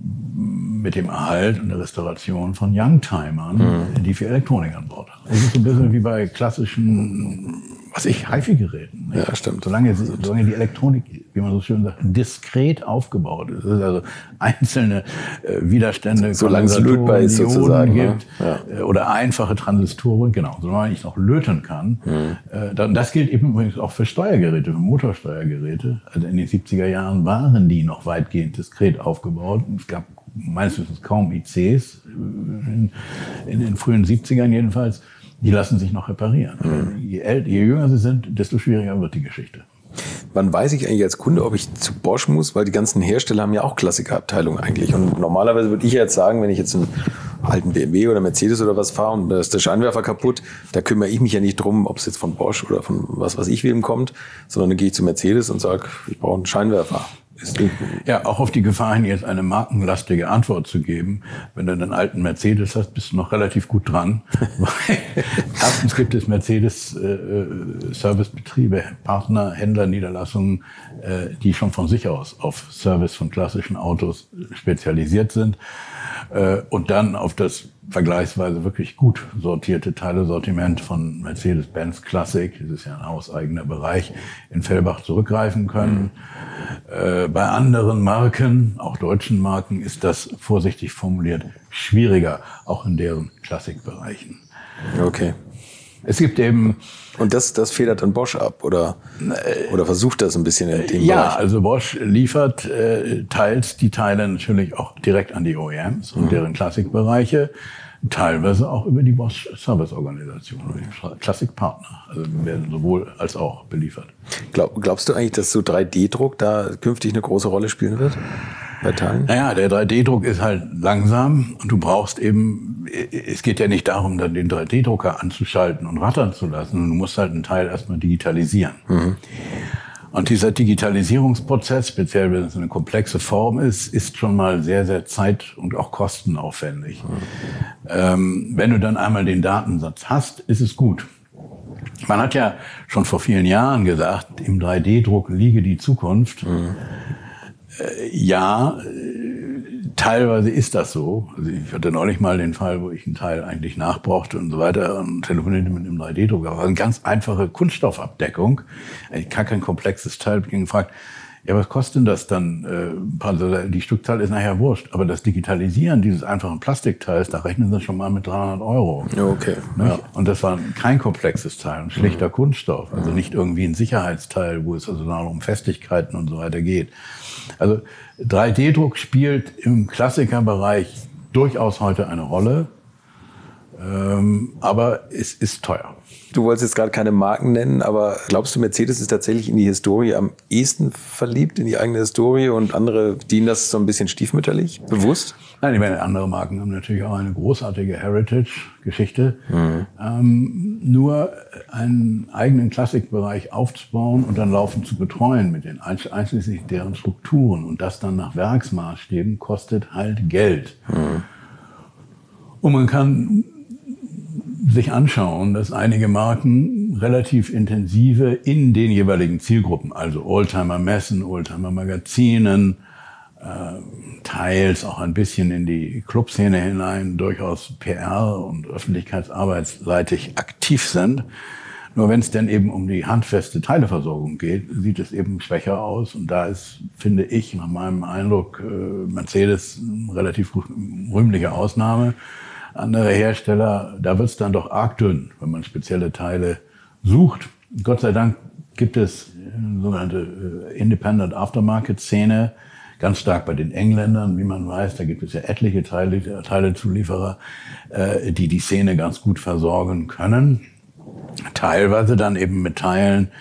mit dem Erhalt und der Restauration von Youngtimern, mhm. die für Elektronik an Bord haben. Das ist so ein bisschen wie bei klassischen, was ich, HiFi-Geräten. Ja, stimmt. Solange, solange die Elektronik, wie man so schön sagt, diskret aufgebaut ist, es also einzelne äh, Widerstände, solange es lötbar ist sozusagen, gibt, ne? Ja. äh, oder einfache Transistoren, genau, solange ich noch löten kann. Mhm. Äh, dann, das gilt eben übrigens auch für Steuergeräte, für Motorsteuergeräte. Also in den siebziger Jahren waren die noch weitgehend diskret aufgebaut. Es gab meines Wissens kaum I Cs, in, in den frühen siebzigern jedenfalls. Die lassen sich noch reparieren. Mhm. Je älter, je jünger sie sind, desto schwieriger wird die Geschichte. Wann weiß ich eigentlich als Kunde, ob ich zu Bosch muss? Weil die ganzen Hersteller haben ja auch Klassikerabteilungen eigentlich. Und normalerweise würde ich jetzt sagen, wenn ich jetzt einen alten B M W oder Mercedes oder was fahre und da ist der Scheinwerfer kaputt, da kümmere ich mich ja nicht drum, ob es jetzt von Bosch oder von was weiß ich wem kommt, sondern dann gehe ich zu Mercedes und sage, ich brauche einen Scheinwerfer. Ja, auch auf die Gefahr hin, jetzt eine markenlastige Antwort zu geben. Wenn du einen alten Mercedes hast, bist du noch relativ gut dran. Erstens gibt es Mercedes äh, Servicebetriebe, Partner, Händler, Niederlassungen, äh, die schon von sich aus auf Service von klassischen Autos spezialisiert sind. Äh, und dann auf das vergleichsweise wirklich gut sortierte Teilesortiment von Mercedes-Benz Classic, das ist ja ein hauseigener Bereich, in Fellbach zurückgreifen können. Mhm. Äh, bei anderen Marken, auch deutschen Marken, ist das vorsichtig formuliert schwieriger, auch in deren Klassikbereichen. Okay. Es gibt eben... Und das, das federt dann Bosch ab, oder, oder versucht das ein bisschen in dem ja, Bereich? Ja, also Bosch liefert äh, teils die Teile natürlich auch direkt an die O E Ms und mhm. deren Klassikbereiche, teilweise auch über die Bosch Serviceorganisation, über die Klassikpartner. Also werden sowohl als auch beliefert. Glaub, glaubst du eigentlich, dass so drei D Druck da künftig eine große Rolle spielen wird? Bei Teilen? Naja, der drei D Druck ist halt langsam und du brauchst eben, es geht ja nicht darum, dann den drei D Drucker anzuschalten und rattern zu lassen. Du musst halt einen Teil erstmal digitalisieren. Mhm. Und dieser Digitalisierungsprozess, speziell wenn es eine komplexe Form ist, ist schon mal sehr, sehr zeit- und auch kostenaufwendig. Mhm. Ähm, wenn du dann einmal den Datensatz hast, ist es gut. Man hat ja schon vor vielen Jahren gesagt, im drei D Druck liege die Zukunft. Mhm. Ja, teilweise ist das so. Also ich hatte neulich mal den Fall, wo ich einen Teil eigentlich nachbrauchte und so weiter und telefonierte mit einem drei D Drucker. Das war eine ganz einfache Kunststoffabdeckung, gar kein komplexes Teil. Ich habe gefragt, ja, was kostet denn das dann? Die Stückzahl ist nachher wurscht, aber das Digitalisieren dieses einfachen Plastikteils, da rechnen sie schon mal mit dreihundert Euro. Okay. Ja. Und das war kein komplexes Teil, ein schlichter mhm. Kunststoff, also nicht irgendwie ein Sicherheitsteil, wo es also noch um Festigkeiten und so weiter geht. Also drei D Druck spielt im Klassikerbereich durchaus heute eine Rolle, ähm, aber es ist teuer. Du wolltest jetzt gerade keine Marken nennen, aber glaubst du, Mercedes ist tatsächlich in die Historie am ehesten verliebt, in die eigene Historie, und andere dienen das so ein bisschen stiefmütterlich, bewusst? Nein, ich meine, andere Marken haben natürlich auch eine großartige Heritage-Geschichte. Mhm. Ähm, nur einen eigenen Klassikbereich aufzubauen und dann laufend zu betreuen mit den einschließlich deren Strukturen und das dann nach Werksmaßstäben kostet halt Geld. Mhm. Und man kann sich anschauen, dass einige Marken relativ intensive in den jeweiligen Zielgruppen, also Oldtimer-Messen, Oldtimer-Magazinen, äh, teils auch ein bisschen in die Clubszene hinein, durchaus P R- und öffentlichkeitsarbeitsseitig aktiv sind. Nur wenn es dann eben um die handfeste Teileversorgung geht, sieht es eben schwächer aus. Und da ist, finde ich, nach meinem Eindruck, äh, Mercedes eine relativ rühmliche Ausnahme. Andere Hersteller, da wird es dann doch arg dünn, wenn man spezielle Teile sucht. Gott sei Dank gibt es eine sogenannte Independent Aftermarket-Szene, ganz stark bei den Engländern, wie man weiß. Da gibt es ja etliche Teile, Teilezulieferer, die die Szene ganz gut versorgen können. Teilweise dann eben mit Teilen,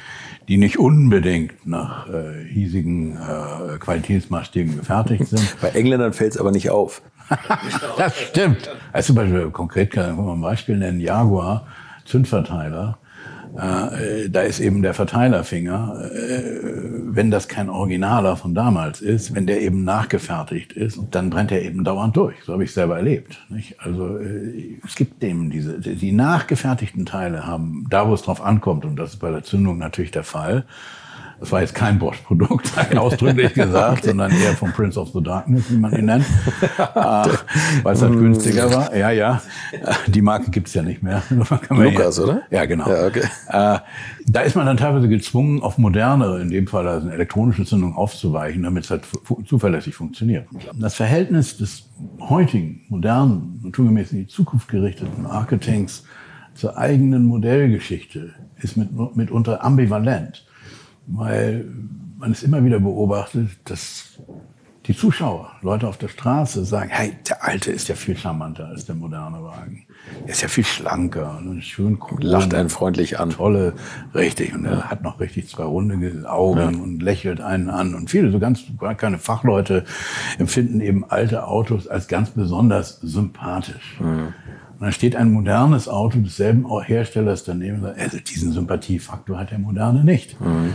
die nicht unbedingt nach äh, hiesigen äh, Qualitätsmaßstäben gefertigt sind. Bei Engländern fällt es aber nicht auf. Das stimmt. Also zum Beispiel, konkret kann man ein Beispiel nennen, Jaguar, Zündverteiler. Äh, da ist eben der Verteilerfinger, äh, wenn das kein Originaler von damals ist, wenn der eben nachgefertigt ist, dann brennt er eben dauernd durch. So habe ich es selber erlebt. Nicht? Also äh, es gibt eben diese, die nachgefertigten Teile haben, da wo es drauf ankommt, und das ist bei der Zündung natürlich der Fall. Das war jetzt kein Bosch-Produkt, ausdrücklich gesagt, okay. sondern eher vom Prince of the Darkness, wie man ihn nennt, äh, weil es halt günstiger war. Ja, ja, die Marke gibt's ja nicht mehr. Lukas, ja, oder? Ja, genau. Ja, okay. äh, da ist man dann teilweise gezwungen, auf modernere, in dem Fall also eine elektronische Zündung aufzuweichen, damit es halt fu- zuverlässig funktioniert. Das Verhältnis des heutigen, modernen, naturgemäß in die Zukunft gerichteten Marketings zur eigenen Modellgeschichte ist mit, mitunter ambivalent. Weil man es immer wieder beobachtet, dass die Zuschauer, Leute auf der Straße sagen, hey, der alte ist ja viel charmanter als der moderne Wagen. Er ist ja viel schlanker und schön cool. Lacht einen freundlich an. Tolle, richtig. Und er hat noch richtig zwei runde Augen ja. und lächelt einen an. Und viele, so ganz gar keine Fachleute, empfinden eben alte Autos als ganz besonders sympathisch. Mhm. Und dann steht ein modernes Auto desselben Herstellers daneben und sagt, also diesen Sympathiefaktor hat der moderne nicht. Mhm.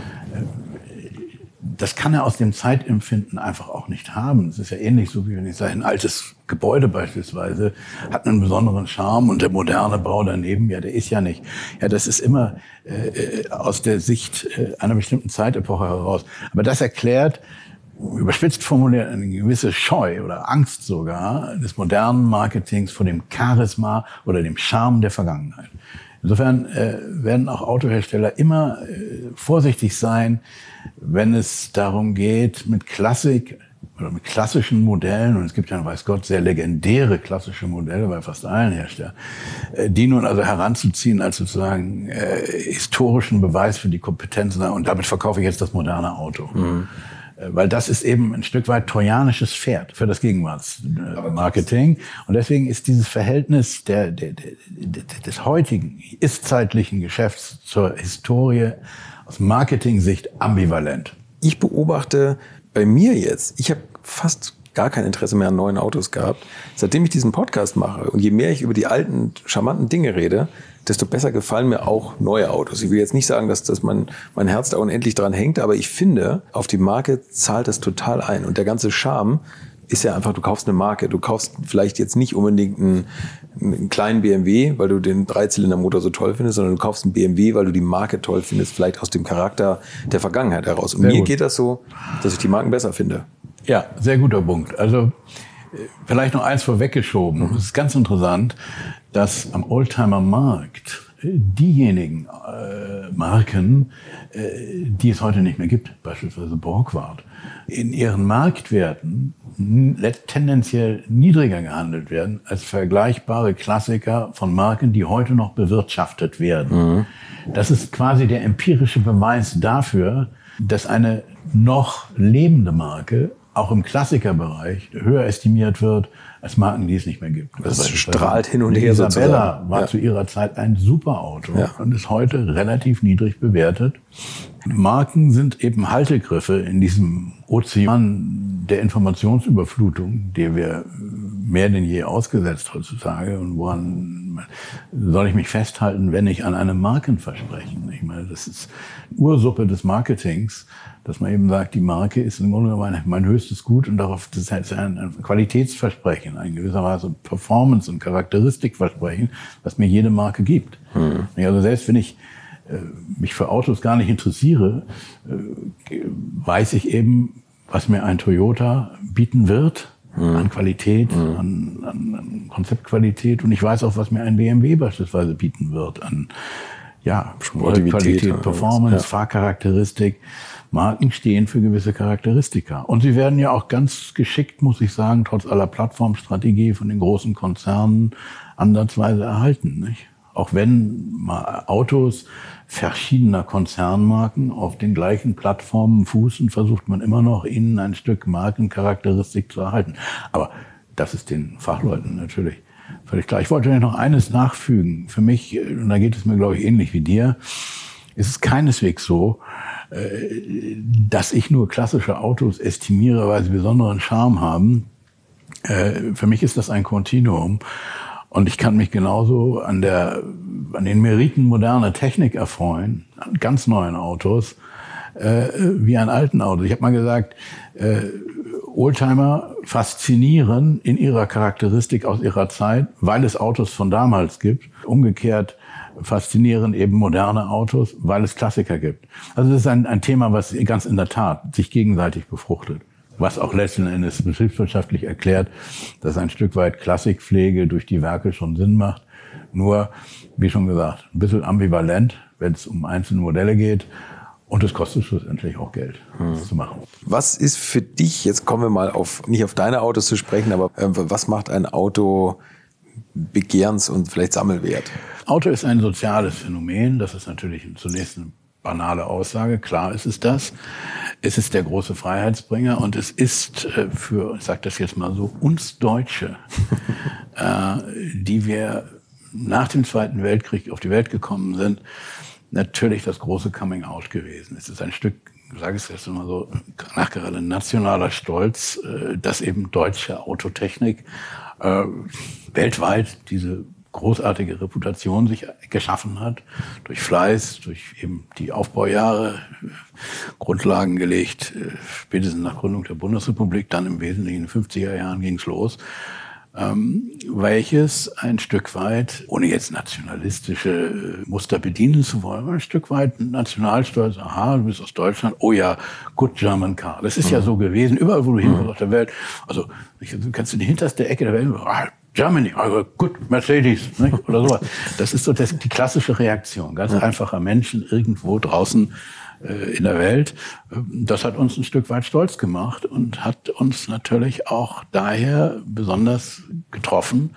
Das kann er aus dem Zeitempfinden einfach auch nicht haben. Es ist ja ähnlich so, wie wenn ich sage, ein altes Gebäude beispielsweise hat einen besonderen Charme und der moderne Bau daneben, ja, der ist ja nicht. Ja, das ist immer äh, aus der Sicht äh, einer bestimmten Zeitepoche heraus. Aber das erklärt, überspitzt formuliert, eine gewisse Scheu oder Angst sogar des modernen Marketings vor dem Charisma oder dem Charme der Vergangenheit. Insofern äh, werden auch Autohersteller immer äh, vorsichtig sein, wenn es darum geht, mit Klassik oder mit klassischen Modellen, und es gibt ja, weiß Gott, sehr legendäre klassische Modelle bei fast allen Herstellern, äh, die nun also heranzuziehen als sozusagen äh, historischen Beweis für die Kompetenz, und damit verkaufe ich jetzt das moderne Auto. Mhm. Weil das ist eben ein Stück weit trojanisches Pferd für das Gegenwartsmarketing. Und deswegen ist dieses Verhältnis der, der, der, des heutigen, istzeitlichen Geschäfts zur Historie aus Marketing-Sicht ambivalent. Ich beobachte bei mir jetzt, ich habe fast gar kein Interesse mehr an neuen Autos gehabt. Seitdem ich diesen Podcast mache und je mehr ich über die alten, charmanten Dinge rede, desto besser gefallen mir auch neue Autos. Ich will jetzt nicht sagen, dass, dass mein, mein Herz da unendlich dran hängt, aber ich finde, auf die Marke zahlt das total ein. Und der ganze Charme ist ja einfach, du kaufst eine Marke. Du kaufst vielleicht jetzt nicht unbedingt einen, einen kleinen B M W, weil du den Dreizylindermotor so toll findest, sondern du kaufst einen B M W, weil du die Marke toll findest, vielleicht aus dem Charakter der Vergangenheit heraus. Und sehr mir gut. Geht das so, dass ich die Marken besser finde. Ja, sehr guter Punkt. Also vielleicht noch eins vorweggeschoben. Mhm. Es ist ganz interessant, dass am Oldtimer-Markt diejenigen äh, Marken, äh, die es heute nicht mehr gibt, beispielsweise Borgward, in ihren Marktwerten tendenziell niedriger gehandelt werden als vergleichbare Klassiker von Marken, die heute noch bewirtschaftet werden. Mhm. Das ist quasi der empirische Beweis dafür, dass eine noch lebende Marke auch im Klassikerbereich höher estimiert wird als Marken, die es nicht mehr gibt. Das, das strahlt hin und her. Isabella war ja. zu ihrer Zeit ein super Auto ja. und ist heute relativ niedrig bewertet. Marken sind eben Haltegriffe in diesem Ozean der Informationsüberflutung, der wir mehr denn je ausgesetzt heutzutage. Und woran soll ich mich festhalten, wenn ich an einem Markenversprechen? Ich meine, das ist Ursuppe des Marketings, dass man eben sagt, die Marke ist im Grunde genommen mein höchstes Gut und darauf, das ist ein Qualitätsversprechen, ein gewisserweise Performance- und Charakteristikversprechen, was mir jede Marke gibt. Hm. Also selbst wenn ich äh, mich für Autos gar nicht interessiere, äh, weiß ich eben, was mir ein Toyota bieten wird hm. an Qualität, hm. an, an, an Konzeptqualität, und ich weiß auch, was mir ein B M W beispielsweise bieten wird an ja, Qualität, Performance, ja. Fahrcharakteristik. Marken stehen für gewisse Charakteristika. Und sie werden ja auch ganz geschickt, muss ich sagen, trotz aller Plattformstrategie von den großen Konzernen ansatzweise erhalten, nicht? Auch wenn mal Autos verschiedener Konzernmarken auf den gleichen Plattformen fußen, versucht man immer noch, ihnen ein Stück Markencharakteristik zu erhalten. Aber das ist den Fachleuten natürlich völlig klar. Ich wollte noch eines nachfügen. Für mich, und da geht es mir, glaube ich, ähnlich wie dir, Es ist keineswegs so, äh, dass ich nur klassische Autos estimiere, weil sie besonderen Charme haben. Äh, für mich ist das ein Kontinuum. Und ich kann mich genauso an der, an den Meriten moderner Technik erfreuen, an ganz neuen Autos, äh, wie an alten Autos. Ich habe mal gesagt, äh, Oldtimer faszinieren in ihrer Charakteristik aus ihrer Zeit, weil es Autos von damals gibt. Umgekehrt faszinieren eben moderne Autos, weil es Klassiker gibt. Also das ist ein, ein Thema, was ganz in der Tat sich gegenseitig befruchtet. Was auch letzten Endes betriebswirtschaftlich erklärt, dass ein Stück weit Klassikpflege durch die Werke schon Sinn macht. Nur, wie schon gesagt, ein bisschen ambivalent, wenn es um einzelne Modelle geht. Und es kostet schlussendlich auch Geld, das hm. zu machen. Was ist für dich, jetzt kommen wir mal auf, nicht auf deine Autos zu sprechen, aber äh, was macht ein Auto begehrens- und vielleicht Sammelwert? Auto ist ein soziales Phänomen. Das ist natürlich zunächst eine banale Aussage. Klar ist es das. Es ist der große Freiheitsbringer und es ist äh, für, ich sage das jetzt mal so, uns Deutsche, äh, die wir nach dem Zweiten Weltkrieg auf die Welt gekommen sind, natürlich das große Coming-out gewesen. Es ist ein Stück, ich sage es jetzt mal so, nachgerade nationaler Stolz, äh, dass eben deutsche Autotechnik äh, weltweit diese großartige Reputation sich geschaffen hat, durch Fleiß, durch eben die Aufbaujahre, Grundlagen gelegt, spätestens nach Gründung der Bundesrepublik, dann im Wesentlichen in den fünfziger Jahren ging's los, ähm, welches ein Stück weit, ohne jetzt nationalistische Muster bedienen zu wollen, ein Stück weit Nationalstolz, aha, du bist aus Deutschland, oh ja, good German car. Das ist mhm. ja so gewesen, überall wo du hinkommst auf der Welt, also du kannst in die hinterste Ecke der Welt, ah, Germany, also gut, Mercedes, nicht? Oder sowas. Das ist so das, die klassische Reaktion, ganz einfacher Menschen irgendwo draußen äh, in der Welt. Das hat uns ein Stück weit stolz gemacht und hat uns natürlich auch daher besonders getroffen,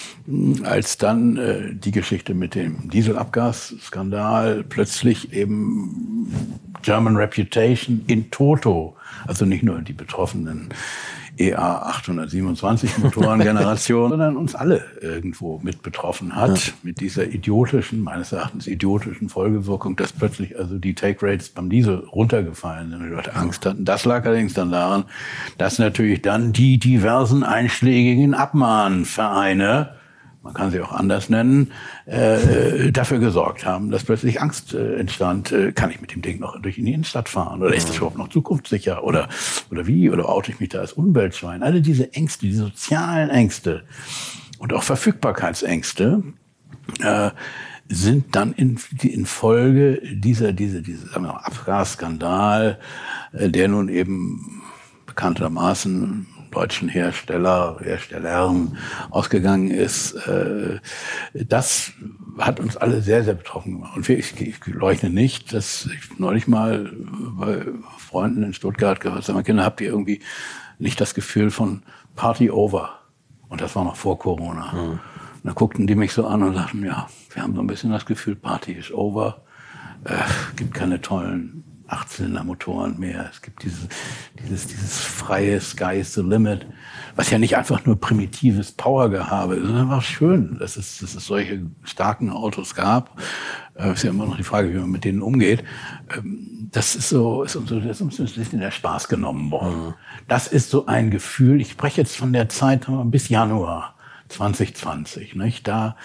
als dann äh, die Geschichte mit dem Dieselabgasskandal plötzlich eben German Reputation in toto, also nicht nur die betroffenen E A achthundertsiebenundzwanzig Motorengeneration, sondern uns alle irgendwo mit betroffen hat, ja. mit dieser idiotischen, meines Erachtens idiotischen Folgewirkung, dass plötzlich also die Take Rates beim Diesel runtergefallen sind und die Leute Angst hatten. Das lag allerdings dann daran, dass natürlich dann die diversen einschlägigen Abmahnvereine, man kann sie auch anders nennen, äh, dafür gesorgt haben, dass plötzlich Angst äh, entstand, äh, kann ich mit dem Ding noch durch in die Innenstadt fahren oder ist das überhaupt noch zukunftssicher oder oder wie oder oute ich mich da als Umweltschwein? Alle diese Ängste, die sozialen Ängste und auch Verfügbarkeitsängste äh, sind dann in, in Folge dieser diese diese sagen wir mal, Abgasskandal, äh, der nun eben bekanntermaßen deutschen Hersteller, Herstellern ausgegangen ist, äh, das hat uns alle sehr, sehr betroffen gemacht. Und ich, ich leugne nicht, dass ich neulich mal bei Freunden in Stuttgart gehört habe, Kinder, habt ihr irgendwie nicht das Gefühl von Party over? Und das war noch vor Corona. Mhm. Und da guckten die mich so an und sagten, ja, wir haben so ein bisschen das Gefühl, Party is over. Äh, gibt keine tollen Achtzylindermotoren mehr. Es gibt dieses, dieses, dieses freie Sky is the limit, was ja nicht einfach nur primitives Powergehabe ist, sondern war schön, dass es, dass es solche starken Autos gab. Es äh, ist ja immer noch die Frage, wie man mit denen umgeht. Ähm, das ist so, ist uns, ist uns ein bisschen der Spaß genommen worden. Mhm. Das ist so ein Gefühl. Ich spreche jetzt von der Zeit bis Januar zwanzig zwanzig, nicht? Da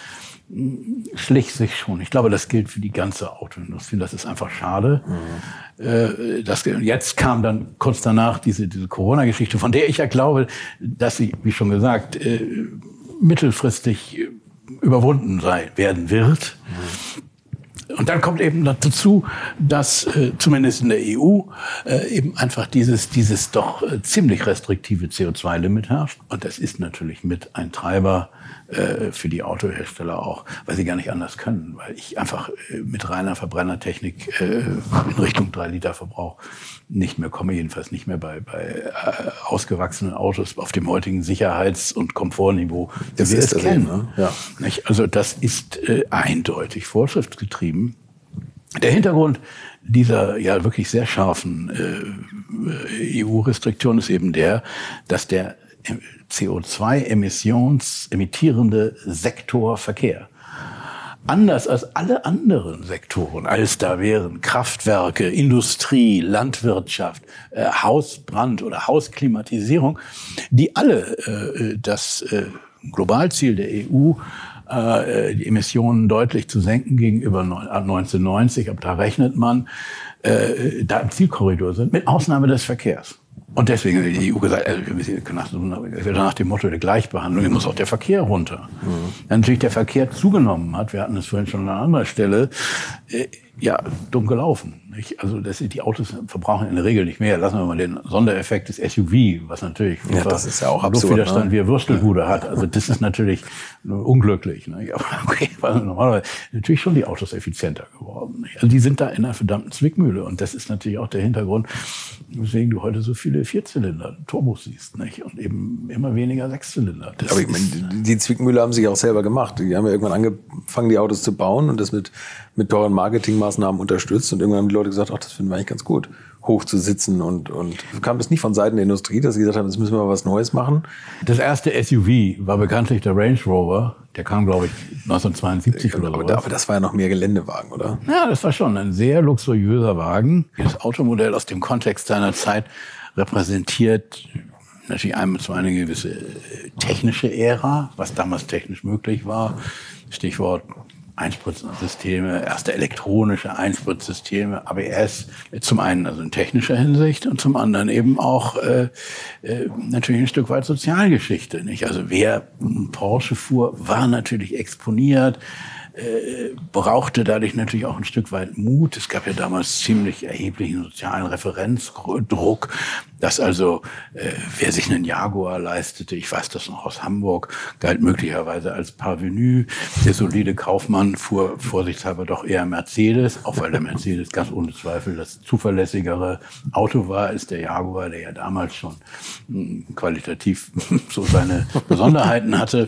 schlich sich schon. Ich glaube, das gilt für die ganze Autoindustrie. Das ist einfach schade. Mhm. Äh, das, jetzt kam dann kurz danach diese, diese Corona-Geschichte, von der ich ja glaube, dass sie, wie schon gesagt, äh, mittelfristig überwunden sei, werden wird. Mhm. Und dann kommt eben dazu, dass äh, zumindest in der E U äh, eben einfach dieses, dieses doch äh, ziemlich restriktive C O zwei Limit herrscht. Und das ist natürlich mit ein Treiber äh, für die Autohersteller auch, weil sie gar nicht anders können. Weil ich einfach äh, mit reiner Verbrennertechnik äh, in Richtung drei Liter Verbrauch nicht mehr komme, jedenfalls nicht mehr bei, bei äh, ausgewachsenen Autos auf dem heutigen Sicherheits- und Komfortniveau, das wir es kennen. Ne? Ja. Nicht? Also das ist äh, eindeutig vorschriftsgetrieben. Der Hintergrund dieser ja wirklich sehr scharfen äh, E U-Restriktion ist eben der, dass der C O zwei Emissions emittierende Sektor Verkehr anders als alle anderen Sektoren, als da wären Kraftwerke, Industrie, Landwirtschaft, äh, Hausbrand oder Hausklimatisierung, die alle äh, das äh, Globalziel der E U, äh, die Emissionen deutlich zu senken gegenüber neunzehnhundertneunzig, ab da rechnet man, äh, da im Zielkorridor sind, mit Ausnahme des Verkehrs. Und deswegen hat die E U gesagt, also wir nach dem Motto der Gleichbehandlung, muss auch der Verkehr runter. Mhm. Dann natürlich der Verkehr zugenommen hat, wir hatten es vorhin schon an einer anderen Stelle, äh, ja, dumm gelaufen. Nicht? Also das, die Autos verbrauchen in der Regel nicht mehr. Lassen wir mal den Sondereffekt des S U V, was natürlich ja, das ist ja auch absurd, Luftwiderstand ne? wie eine Würstelbude hat. Also das ist natürlich unglücklich. Nicht? Aber okay, also normalerweise natürlich schon die Autos effizienter geworden. Nicht? Also die sind da in einer verdammten Zwickmühle. Und das ist natürlich auch der Hintergrund, weswegen du heute so viele Vierzylinder-Turbos siehst. Nicht? Und eben immer weniger Sechszylinder. Das Aber ich meine, die Zwickmühle haben sich auch selber gemacht. Die haben ja irgendwann angefangen, die Autos zu bauen und das mit, mit teuren Marketingmaßnahmen unterstützt. Und irgendwann haben die Leute gesagt, ach, das finden wir eigentlich ganz gut, hoch zu sitzen. Und, und kam es nicht von Seiten der Industrie, dass sie gesagt haben, jetzt müssen wir mal was Neues machen? Das erste S U V war bekanntlich der Range Rover. Der kam, glaube ich, neunzehnhundertzweiundsiebzig oder so. Aber, aber das war ja noch mehr Geländewagen, oder? Ja, das war schon ein sehr luxuriöser Wagen. Das Automodell aus dem Kontext seiner Zeit repräsentiert natürlich einmal so eine gewisse technische Ära, was damals technisch möglich war. Stichwort Einspritzsysteme, erste elektronische Einspritzsysteme, A B S, zum einen also in technischer Hinsicht und zum anderen eben auch äh, äh, natürlich ein Stück weit Sozialgeschichte. Nicht? Also wer Porsche fuhr, war natürlich exponiert, äh, brauchte dadurch natürlich auch ein Stück weit Mut. Es gab ja damals ziemlich erheblichen sozialen Referenzdruck, dass also äh, wer sich einen Jaguar leistete, ich weiß das noch aus Hamburg, galt möglicherweise als Parvenu. Der solide Kaufmann fuhr vorsichtshalber doch eher Mercedes, auch weil der Mercedes ganz ohne Zweifel das zuverlässigere Auto war als der Jaguar, der ja damals schon mh, qualitativ so seine Besonderheiten hatte.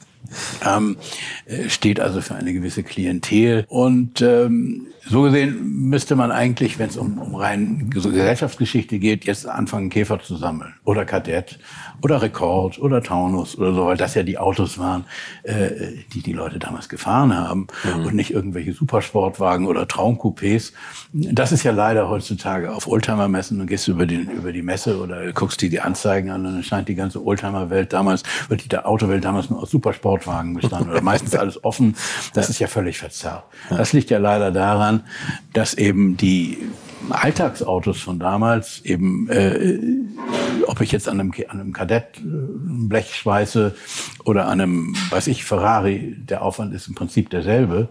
Ähm, steht also für eine gewisse Klientel. Und ähm, so gesehen müsste man eigentlich, wenn es um, um rein Gesellschaftsgeschichte geht, jetzt anfangen, Käfer zu sammeln. Oder Kadett, oder Rekord, oder Taunus oder so, weil das ja die Autos waren, äh, die die Leute damals gefahren haben. Mhm. Und nicht irgendwelche Supersportwagen oder Traumcoupés. Das ist ja leider heutzutage auf Oldtimer-Messen. Du gehst über, den, über die Messe oder guckst dir die Anzeigen an und dann scheint die ganze Oldtimer-Welt damals, wird die Autowelt damals nur aus Supersportwagen bestanden oder meistens alles offen. Das ist ja völlig verzerrt. Das liegt ja leider daran, dass eben die Alltagsautos von damals eben, äh, ob ich jetzt an einem, an einem Kadett ein Blech schweiße oder an einem, weiß ich, Ferrari, der Aufwand ist im Prinzip derselbe.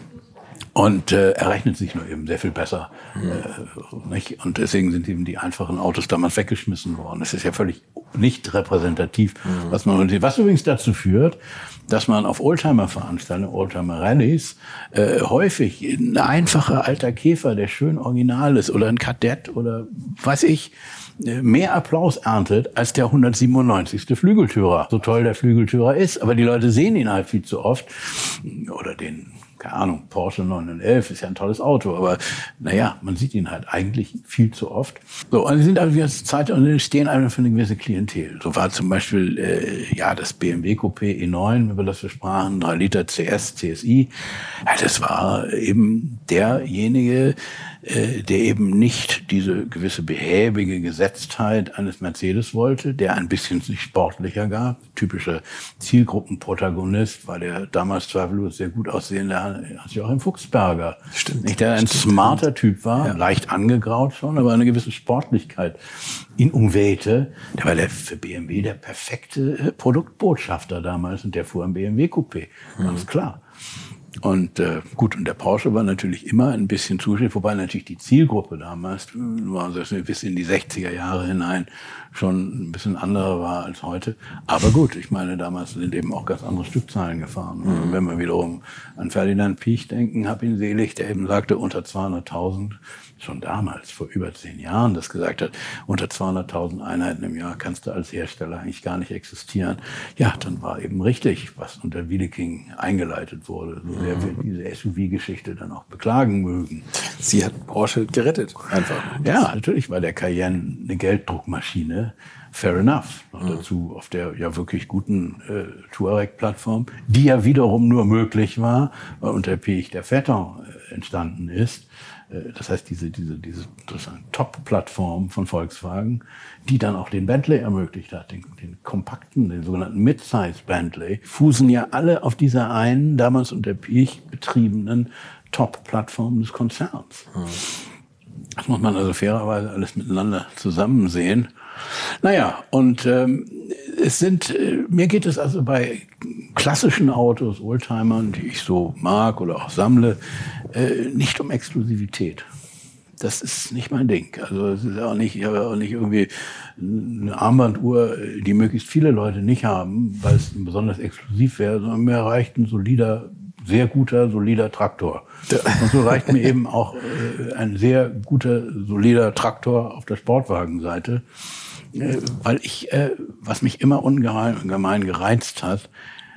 Und äh, er rechnet sich nur eben sehr viel besser. Mhm. Äh, nicht? Und deswegen sind eben die einfachen Autos damals weggeschmissen worden. Das ist ja völlig nicht repräsentativ, mhm. was man sieht. Was übrigens dazu führt, dass man auf Oldtimer-Veranstaltungen, Oldtimer-Rallyes, äh, häufig ein einfacher alter Käfer, der schön original ist, oder ein Kadett oder weiß ich, mehr Applaus erntet als der hundertsiebenundneunzigste Flügeltürer. So toll der Flügeltürer ist, aber die Leute sehen ihn halt viel zu oft. Oder den, keine Ahnung, Porsche neunhundertelf ist ja ein tolles Auto, aber naja, man sieht ihn halt eigentlich viel zu oft. So, und sie sind also jetzt Zeit und stehen einfach für eine gewisse Klientel. So war zum Beispiel äh, ja das B M W Coupé E neun, über das wir sprachen, drei Liter C S, C S I. Ja, das war eben derjenige, äh, der eben nicht diese gewisse behäbige Gesetztheit eines Mercedes wollte, der ein bisschen sich sportlicher gab. Typischer Zielgruppenprotagonist war der damals zweifellos sehr gut aussehende Hans-Joachim Fuchsberger. Stimmt. Nicht, der ein Stimmt. smarter Typ war, Ja. leicht angegraut schon, aber eine gewisse Sportlichkeit ihn umwehte. Der war der für B M W der perfekte Produktbotschafter damals und der fuhr ein B M W Coupé, ganz klar. Und äh, gut, und der Porsche war natürlich immer ein bisschen zuständig, wobei natürlich die Zielgruppe damals, war so bis in die sechziger Jahre hinein, schon ein bisschen anderer war als heute. Aber gut, ich meine, damals sind eben auch ganz andere Stückzahlen gefahren. Mhm. Und wenn wir wiederum an Ferdinand Piech denken, hab ihn selig, der eben sagte, unter zweihunderttausend, schon damals, vor über zehn Jahren, das gesagt hat, unter zweihunderttausend Einheiten im Jahr kannst du als Hersteller eigentlich gar nicht existieren. Ja, dann war eben richtig, was unter Wiedeking eingeleitet wurde, so sehr wir diese S U V-Geschichte dann auch beklagen mögen. Sie hat Porsche gerettet, einfach. Ja, natürlich war der Cayenne eine Gelddruckmaschine. fair enough. Noch mhm. dazu auf der ja wirklich guten äh, Touareg-Plattform, die ja wiederum nur möglich war, weil unter Piëch der Phaeton äh, entstanden ist. Äh, das heißt, diese, diese, diese Top-Plattform von Volkswagen, die dann auch den Bentley ermöglicht hat, den, den kompakten, den sogenannten Mid-Size Bentley, fußen ja alle auf dieser einen, damals unter Piëch betriebenen Top-Plattform des Konzerns. Mhm. Das muss man also fairerweise alles miteinander zusammen sehen. Naja, und ähm, es sind, äh, mir geht es also bei klassischen Autos, Oldtimern, die ich so mag oder auch sammle, äh, nicht um Exklusivität. Das ist nicht mein Ding. Also es ist auch nicht, ich habe auch nicht irgendwie eine Armbanduhr, die möglichst viele Leute nicht haben, weil es besonders exklusiv wäre, sondern mir reicht ein solider, sehr guter, solider Traktor. Und so reicht mir eben auch äh, ein sehr guter, solider Traktor auf der Sportwagenseite. Äh, weil ich, äh, was mich immer ungemein gereizt hat,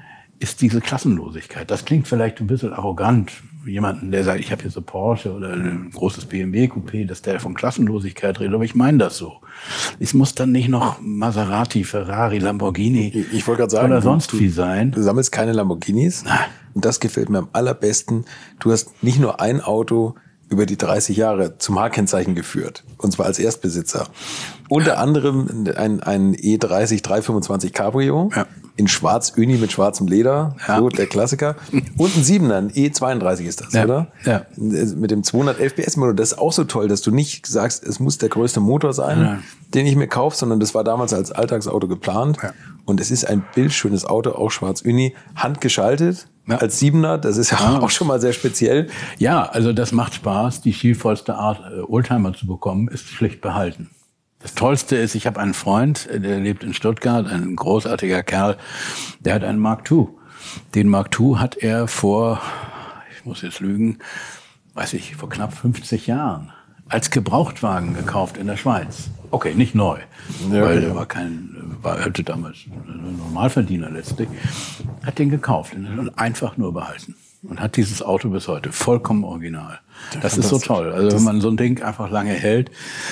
ist diese Klassenlosigkeit. Das klingt vielleicht ein bisschen arrogant, jemanden, der sagt, ich habe hier so Porsche oder ein großes B M W-Coupé, dass der von Klassenlosigkeit redet, aber ich meine das so. Es muss dann nicht noch Maserati, Ferrari, Lamborghini ich, ich wollte gerade sagen, oder sonst du, wie sein. Du sammelst keine Lamborghinis. Nein. Und das gefällt mir am allerbesten. Du hast nicht nur ein Auto über die dreißig Jahre zum H-Kennzeichen geführt. Und zwar als Erstbesitzer. Unter anderem ein, ein E dreißig dreihundertfünfundzwanzig Cabrio. Ja. In Schwarz-Uni mit schwarzem Leder, ja. So der Klassiker. Und ein Siebener, ein E zweiunddreißig ist das, ja. Oder? Ja. Mit dem zweihundertelf P S Motor. Das ist auch so toll, dass du nicht sagst, es muss der größte Motor sein, ja. den ich mir kaufe, sondern das war damals als Alltagsauto geplant. Ja. Und es ist ein bildschönes Auto, auch Schwarz-Uni, handgeschaltet. Ja. Als Siebener, das ist ja, ja auch schon mal sehr speziell. Ja, also das macht Spaß. Die stilvollste Art, Oldtimer zu bekommen, ist schlicht behalten. Das Tollste ist, ich habe einen Freund, der lebt in Stuttgart, ein großartiger Kerl, der hat einen Mark zwei. Den Mark zwei hat er vor, ich muss jetzt lügen, weiß ich, vor knapp fünfzig Jahren als Gebrauchtwagen gekauft in der Schweiz. Okay, nicht neu, ja, weil er war kein, war hatte damals ein Normalverdiener letztlich, hat den gekauft und einfach nur behalten. Und hat dieses Auto bis heute vollkommen original. Das ist so toll. Also wenn man so ein Ding einfach lange hält,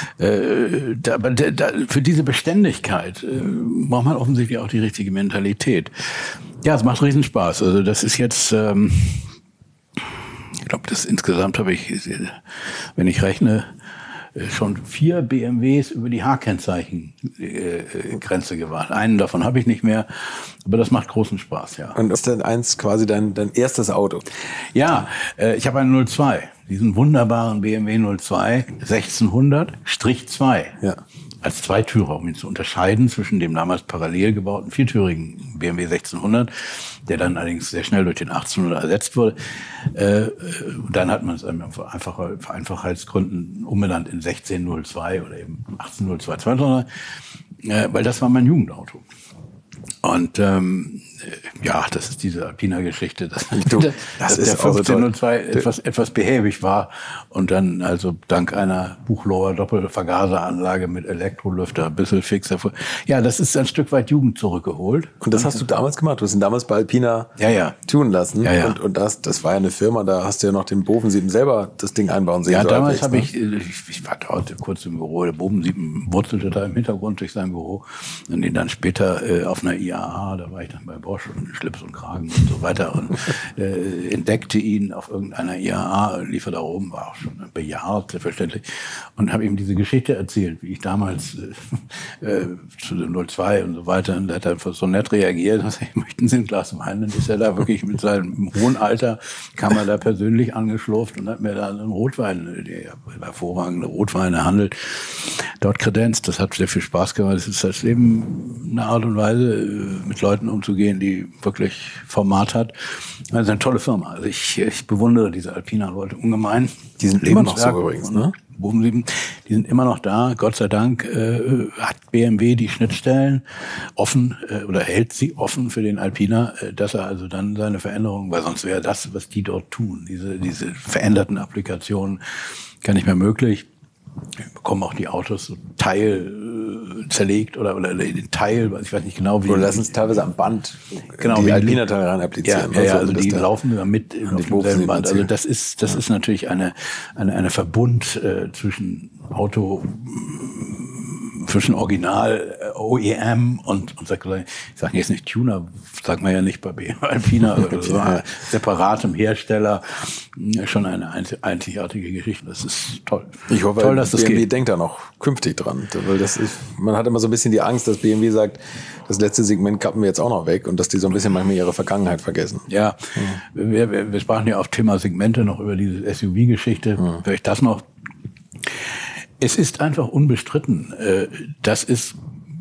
äh, da, da, für diese Beständigkeit äh, braucht man offensichtlich auch die richtige Mentalität. Ja, es macht riesen Spaß. Also das ist jetzt, ähm, ich glaube, das insgesamt habe ich, wenn ich rechne, schon vier B M Ws über die H-Kennzeichen-Grenze gewartet. Einen davon habe ich nicht mehr, aber das macht großen Spaß, ja. Und ist denn eins quasi dein, dein erstes Auto? Ja, äh, ich habe einen null zwei, diesen wunderbaren B M W null zwei sechzehnhundert zwei. Ja. Als Zweitürer, um ihn zu unterscheiden zwischen dem damals parallel gebauten viertürigen B M W sechzehnhundert, der dann allerdings sehr schnell durch den achtzehnhundert ersetzt wurde. Äh, und dann hat man es einfach für Einfachheitsgründen umbenannt in sechzehn null zwei oder eben achtzehn null zwei zweihundert, äh, weil das war mein Jugendauto. Und ähm, ja, das ist diese Alpina-Geschichte, dass, du, das dass ist der fünfzehn null zwei etwas, etwas behäbig war und dann also dank einer Buchloher Doppelvergaseranlage mit Elektrolüfter ein bisschen fixer. Ja, das ist ein Stück weit Jugend zurückgeholt. Und das hast du damals gemacht? Du hast ihn damals bei Alpina ja, ja. tun lassen. Ja, ja. Und, und das, das war ja eine Firma, da hast du ja noch den Bovensieben selber das Ding einbauen sehen. Ja, so damals habe ne? ich, ich, ich war dort kurz im Büro, der Bovensieben wurzelte da im Hintergrund durch sein Büro und ihn dann später äh, auf einer I A A, da war ich dann bei Bosch und Schlips und Kragen und so weiter und äh, entdeckte ihn auf irgendeiner I A A, lief er da oben, war auch schon bejaht, selbstverständlich, und habe ihm diese Geschichte erzählt, wie ich damals äh, äh, zu dem null zwei und so weiter, und er hat einfach so nett reagiert, dass ich möchten Sie ein Glas Wein, dann ist er da wirklich mit seinem hohen Alter, kam er da persönlich angeschlurft und hat mir da einen Rotwein, der hervorragende Rotweine handelt, dort kredenzt. Das hat sehr viel Spaß gemacht. Es ist das Leben eine Art und Weise, mit Leuten umzugehen, die wirklich Format hat. Also eine tolle Firma. Also ich, ich bewundere diese Alpina-Leute ungemein. Die sind immer noch so übrigens, ne? Bovensieben, die sind immer noch da. Gott sei Dank äh, hat B M W die Schnittstellen offen äh, oder hält sie offen für den Alpina, äh, dass er also dann seine Veränderungen, weil sonst wäre das, was die dort tun, diese diese veränderten Applikationen, gar nicht mehr möglich. Wir bekommen auch die Autos so Teil äh, zerlegt oder oder den Teil, ich weiß nicht genau wie. Oder lassen es teilweise am Band genau, die Alpina-Teile rein applizieren. Ja, ja, ja, also die laufen da mit auf demselben Band. Also das ist das ja. ist natürlich eine eine eine Verbund äh, zwischen Auto zwischen Original äh, O E M und, und ich sage jetzt nicht Tuner, sagt man ja nicht bei B M W Alpina, oder so, separatem Hersteller, schon eine einzigartige Geschichte. Das ist toll. Ich hoffe, toll, dass das B M W geht. denkt da noch künftig dran, weil das ist, man hat immer so ein bisschen die Angst, dass B M W sagt, das letzte Segment kappen wir jetzt auch noch weg und dass die so ein bisschen manchmal ihre Vergangenheit vergessen. Ja, mhm. wir, wir, wir sprachen ja auf Thema Segmente noch über diese S U V-Geschichte. Mhm. Vielleicht das noch. Es ist einfach unbestritten, dass es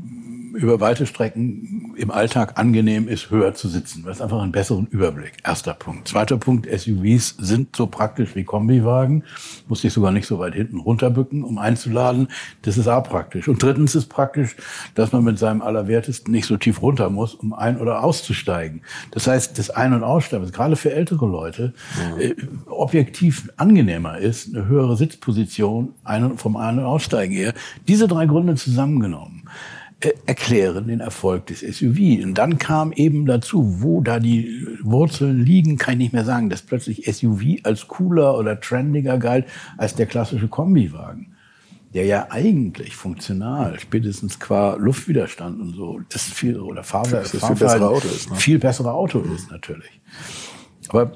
über weite Strecken im Alltag angenehm ist, höher zu sitzen. Das ist einfach einen besseren Überblick. Erster Punkt. Zweiter Punkt, S U Vs sind so praktisch wie Kombiwagen. Muss ich sogar nicht so weit hinten runterbücken, um einzuladen. Das ist auch praktisch. Und drittens ist praktisch, dass man mit seinem Allerwertesten nicht so tief runter muss, um ein- oder auszusteigen. Das heißt, das Ein- und Aussteigen, gerade für ältere Leute, ja. äh, objektiv angenehmer ist, eine höhere Sitzposition ein- vom Ein- und Aussteigen her. Diese drei Gründe zusammengenommen erklären den Erfolg des S U V. Und dann kam eben dazu, wo da die Wurzeln liegen, kann ich nicht mehr sagen, dass plötzlich S U V als cooler oder trendiger galt als der klassische Kombiwagen, der ja eigentlich funktional, spätestens qua Luftwiderstand und so, das viel, oder Fahrwerk, das viel bessere Auto ist, ne? viel bessere Auto ist natürlich. Aber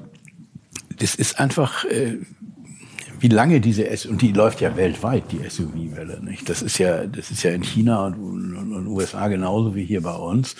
das ist einfach, äh, wie lange diese S und die läuft ja weltweit, die S U V-Welle, nicht? Das ist ja, das ist ja in China und, und, und U S A genauso wie hier bei uns.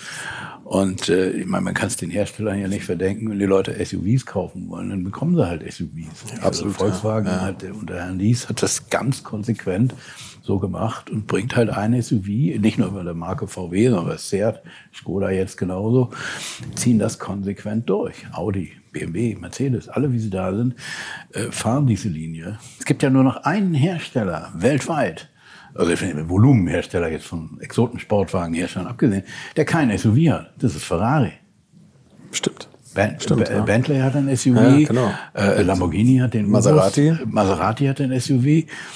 Und äh, ich meine, man kann es den Herstellern ja nicht verdenken, wenn die Leute S U Vs kaufen wollen, dann bekommen sie halt S U Vs. Ja, also absolut, Volkswagen ja. hat unter Herrn Dies hat das ganz konsequent so gemacht und bringt halt ein S U V, nicht nur über der Marke V W, sondern bei Seat, Skoda jetzt genauso, ziehen das konsequent durch. Audi, B M W, Mercedes, alle wie sie da sind, äh, fahren diese Linie. Es gibt ja nur noch einen Hersteller weltweit, also ich finde, Volumenhersteller jetzt von Exoten-Sportwagenherstellern abgesehen, der kein S U V hat. Das ist Ferrari. Stimmt. Ben- Stimmt, B- ja. Bentley hat ein S U V, Ja, genau. äh, Lamborghini hat den Maserati. Urus, Maserati hat ein S U V.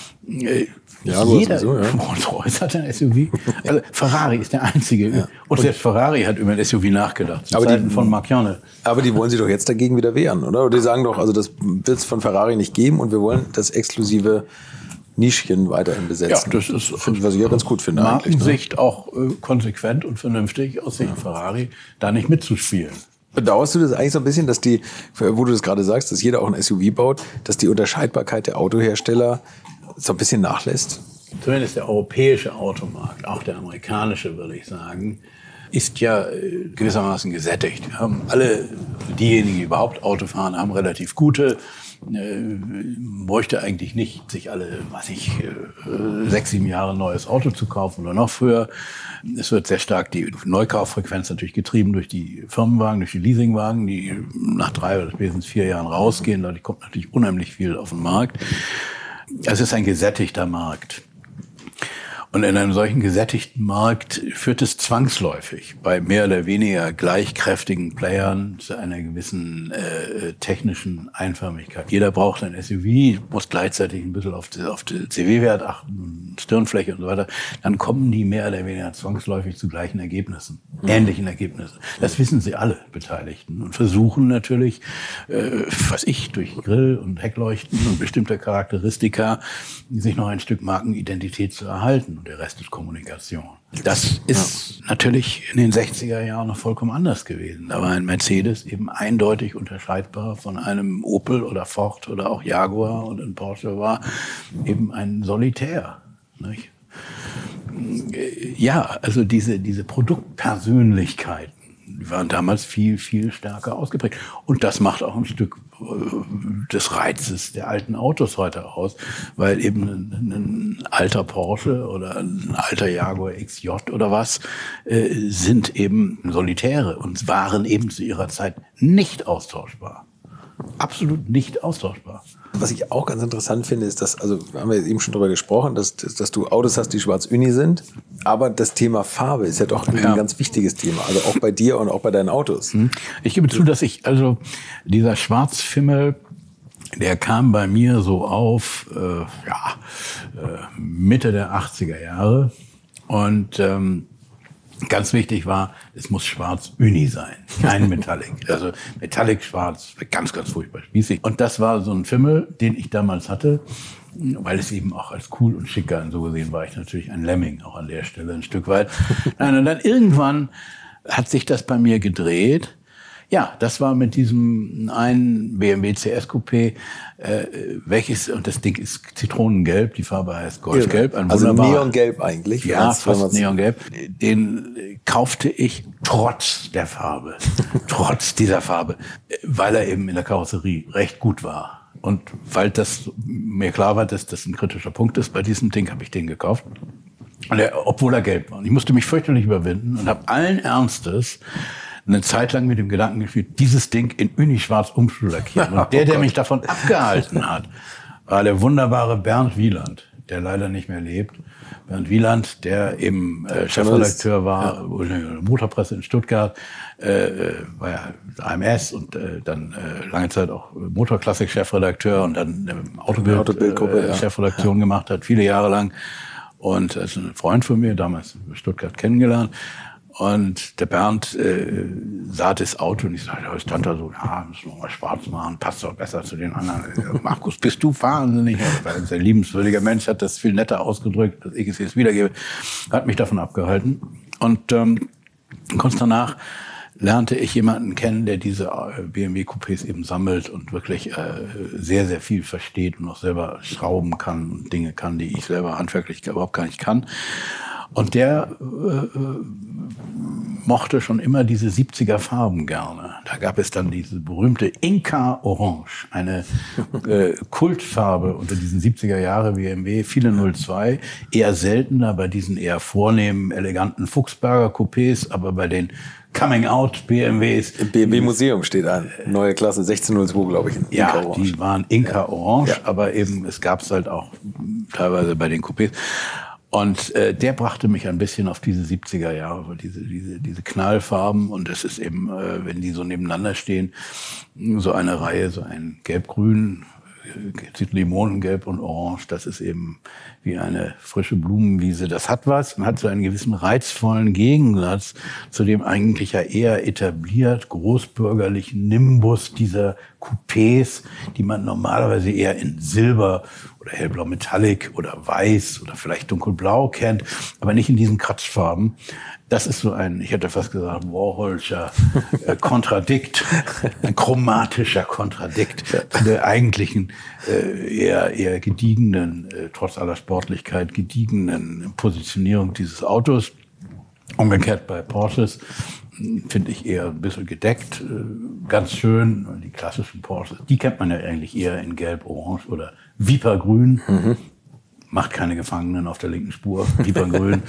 Äh, Ja, jeder, sowieso, ja. Rolls-Royce hat ein S U V. Also Ferrari ist der einzige. Ja. Und selbst Ferrari hat über ein S U V nachgedacht. Aber Zeiten die, von Marchione. aber die wollen sich doch jetzt dagegen wieder wehren, oder? Oder die sagen doch, also das wird es von Ferrari nicht geben und wir wollen das exklusive Nischchen weiterhin besetzen. Ja, das ist, was ich ja ganz gut finde eigentlich. Ne? Markensicht auch äh, konsequent und vernünftig aus Sicht ja. Ferrari, da nicht mitzuspielen. Bedauerst du das eigentlich so ein bisschen, dass die, wo du das gerade sagst, dass jeder auch ein S U V baut, dass die Unterscheidbarkeit der Autohersteller so ein bisschen nachlässt? Zumindest der europäische Automarkt, auch der amerikanische, würde ich sagen, ist ja gewissermaßen gesättigt. Wir haben alle, diejenigen, die überhaupt Auto fahren, haben relativ gute, äh, bräuchte eigentlich nicht, sich alle, was ich, äh, sechs, sieben Jahre ein neues Auto zu kaufen oder noch früher. Es wird sehr stark die Neukauffrequenz natürlich getrieben durch die Firmenwagen, durch die Leasingwagen, die nach drei oder spätestens vier Jahren rausgehen. Dadurch kommt natürlich unheimlich viel auf den Markt. Es ist ein gesättigter Markt. Und in einem solchen gesättigten Markt führt es zwangsläufig bei mehr oder weniger gleichkräftigen Playern zu einer gewissen äh, technischen Einförmigkeit. Jeder braucht ein S U V, muss gleichzeitig ein bisschen auf, die, auf den C W-Wert achten, Stirnfläche und so weiter. Dann kommen die mehr oder weniger zwangsläufig zu gleichen Ergebnissen, mhm. ähnlichen Ergebnissen. Das wissen sie alle Beteiligten und versuchen natürlich, äh, was ich, durch Grill und Heckleuchten und bestimmte Charakteristika sich noch ein Stück Markenidentität zu erhalten. Und der Rest ist Kommunikation. Das ist ja. natürlich in den sechziger Jahren noch vollkommen anders gewesen. Da war ein Mercedes eben eindeutig unterscheidbar von einem Opel oder Ford oder auch Jaguar, und ein Porsche war eben ein Solitär. Nicht? Ja, also diese, diese Produktpersönlichkeiten, die waren damals viel, viel stärker ausgeprägt. Und das macht auch ein Stück des Reizes der alten Autos heute aus, weil eben ein, ein alter Porsche oder ein alter Jaguar X J oder was äh, sind eben Solitäre und waren eben zu ihrer Zeit nicht austauschbar. Absolut nicht austauschbar. Was ich auch ganz interessant finde, ist, dass, also wir haben ja eben schon drüber gesprochen, dass, dass, dass du Autos hast, die schwarz-uni sind, aber das Thema Farbe ist ja doch ein ja. ganz wichtiges Thema, also auch bei dir und auch bei deinen Autos. Ich gebe zu, dass ich, also dieser Schwarzfimmel, der kam bei mir so auf, äh, ja, äh, Mitte der achtziger Jahre und ähm, Ganz wichtig war, es muss schwarz Uni sein, kein Metallic. Also Metallic schwarz, ganz, ganz furchtbar spießig. Und das war so ein Fimmel, den ich damals hatte, weil es eben auch als cool und schicker, und so gesehen war ich natürlich ein Lemming, auch an der Stelle ein Stück weit. Nein, und dann irgendwann hat sich das bei mir gedreht. Ja, das war mit diesem einen B M W C S Coupé, äh, welches, und das Ding ist zitronengelb, die Farbe heißt Golfgelb. Ein also wunderbar, neongelb eigentlich. Ja, fast neongelb. Den kaufte ich trotz der Farbe, trotz dieser Farbe, weil er eben in der Karosserie recht gut war. Und weil das mir klar war, dass das ein kritischer Punkt ist bei diesem Ding, habe ich den gekauft. Und er, obwohl er gelb war. Und ich musste mich fürchterlich überwinden und habe allen Ernstes eine Zeit lang mit dem Gedanken gespielt, dieses Ding in Uni-Schwarz umzulackieren. Und der, der mich davon abgehalten hat, war der wunderbare Bernd Wieland, der leider nicht mehr lebt. Bernd Wieland, der eben äh, Chefredakteur war, ja. Motorpresse in Stuttgart, äh, war ja A M S und äh, dann äh, lange Zeit auch Motorklassik-Chefredakteur und dann äh, Autobild, Autobildgruppe, äh, ja. Chefredaktion ja. gemacht hat, viele Jahre lang. Und er ist ein Freund von mir, damals in Stuttgart kennengelernt. Und der Bernd äh, sah das Auto und ich sagte, ich stand da so, ja, müssen wir mal schwarz machen, passt doch besser zu den anderen. Markus, bist du wahnsinnig? Weil ein sehr liebenswürdiger Mensch, hat das viel netter ausgedrückt, als ich es jetzt wiedergebe, hat mich davon abgehalten. Und ähm, kurz danach lernte ich jemanden kennen, der diese B M W-Coupés eben sammelt und wirklich äh, sehr, sehr viel versteht und auch selber schrauben kann und Dinge kann, die ich selber handwerklich überhaupt gar nicht kann. Und der äh, mochte schon immer diese siebziger Farben gerne. Da gab es dann diese berühmte Inca Orange, eine äh, Kultfarbe unter diesen siebziger Jahre B M W, viele null zwei, eher seltener bei diesen eher vornehmen, eleganten Fuchsberger Coupés, aber bei den Coming-out B M Ws. Im B M W-Museum steht an. Neue Klasse sechzehn null zwei, glaube ich. In ja, Inca Orange. Die waren Inca ja. Orange, ja. aber eben, es gab es halt auch teilweise bei den Coupés. Und äh, der brachte mich ein bisschen auf diese siebziger Jahre, diese diese diese Knallfarben. Und das ist eben, äh, wenn die so nebeneinander stehen, so eine Reihe, so ein Gelb-Grün, Limonengelb und Orange. Das ist eben wie eine frische Blumenwiese. Das hat was und hat so einen gewissen reizvollen Gegensatz zu dem eigentlich ja eher etabliert großbürgerlichen Nimbus dieser Coupés, die man normalerweise eher in Silber oder hellblau Metallic oder weiß oder vielleicht dunkelblau kennt, aber nicht in diesen Kratzfarben. Das ist so ein, ich hätte fast gesagt, Warholscher äh, Kontradikt, ein chromatischer Kontradikt zu der eigentlichen äh, eher eher gediegenen, äh, trotz aller Sportlichkeit, gediegenen Positionierung dieses Autos. Umgekehrt bei Porsches finde ich eher ein bisschen gedeckt, äh, ganz schön. Und die klassischen Porsches, die kennt man ja eigentlich eher in Gelb, Orange oder Vipergrün. Mhm. Macht keine Gefangenen auf der linken Spur, Vipergrün.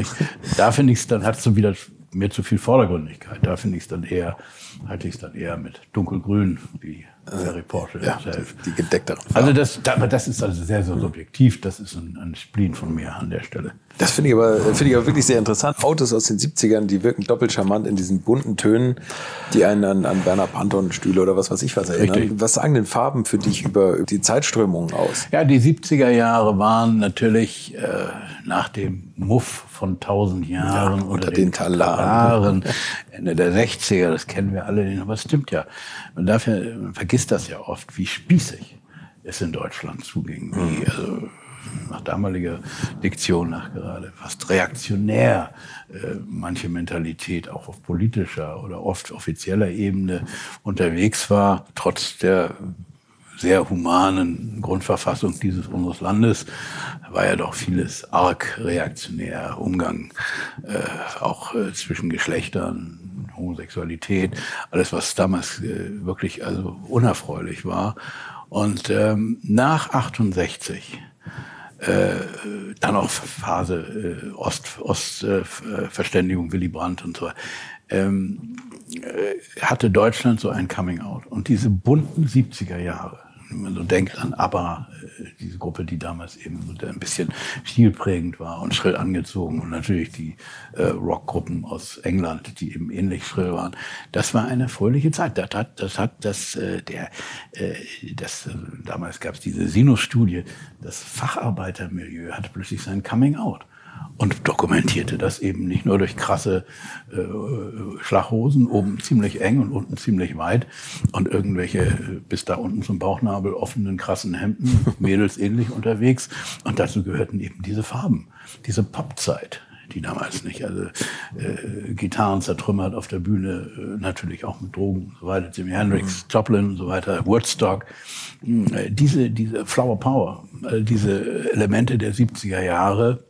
Da finde ich es dann, hat es so wieder mir zu viel Vordergründigkeit. Da finde ich es dann eher, halte ich es dann eher mit dunkelgrün, wie Harry Porsche ja, selbst. Die gedeckteren Farben. Also das, aber das ist also sehr, sehr subjektiv. Das ist ein, ein Spleen von mir an der Stelle. Das finde ich aber, finde ich aber wirklich sehr interessant. Autos aus den siebzigern, die wirken doppelt charmant in diesen bunten Tönen, die einen an, an Werner Panton-Stühle oder was weiß ich was erinnern. Richtig. Was sagen denn Farben für dich über die Zeitströmungen aus? Ja, die siebziger Jahre waren natürlich äh, nach dem Muff von tausend Jahren ja, unter oder den, den Talaren, Ende der sechziger, das kennen wir alle, aber es stimmt ja. Man darf ja, man vergisst das ja oft, wie spießig es in Deutschland zuging, wie, also, nach damaliger Diktion nach gerade fast reaktionär äh, manche Mentalität auch auf politischer oder oft offizieller Ebene unterwegs war, trotz der sehr humanen Grundverfassung dieses unseres Landes war ja doch vieles arg reaktionär, Umgang äh, auch äh, zwischen Geschlechtern, Homosexualität, alles was damals äh, wirklich also unerfreulich war. Und ähm, nach achtundsechzig Äh, dann auch Phase äh, Ost, Ost äh, Verständigung, Willy Brandt und so. Ähm, äh, hatte Deutschland so ein Coming Out. Und diese bunten siebziger Jahre, wenn man so denkt an ABBA, äh, diese Gruppe, die damals eben so ein bisschen stilprägend war und schrill angezogen und natürlich die äh, Rockgruppen aus England, die eben ähnlich schrill waren. Das war eine fröhliche Zeit. Das hat, das hat, das, äh, der, äh, das, äh, damals gab es diese Sinus-Studie, das Facharbeitermilieu hatte plötzlich sein Coming Out. und dokumentierte das eben nicht nur durch krasse äh, Schlaghosen, oben ziemlich eng und unten ziemlich weit und irgendwelche äh, bis da unten zum Bauchnabel offenen krassen Hemden, Mädels ähnlich unterwegs. Und dazu gehörten eben diese Farben, diese Popzeit, die damals nicht, also äh, Gitarren zertrümmert auf der Bühne, äh, natürlich auch mit Drogen und so weiter, Jimi Hendrix, mhm. Joplin und so weiter, Woodstock, äh, diese, diese Flower Power, äh, diese Elemente der siebziger Jahre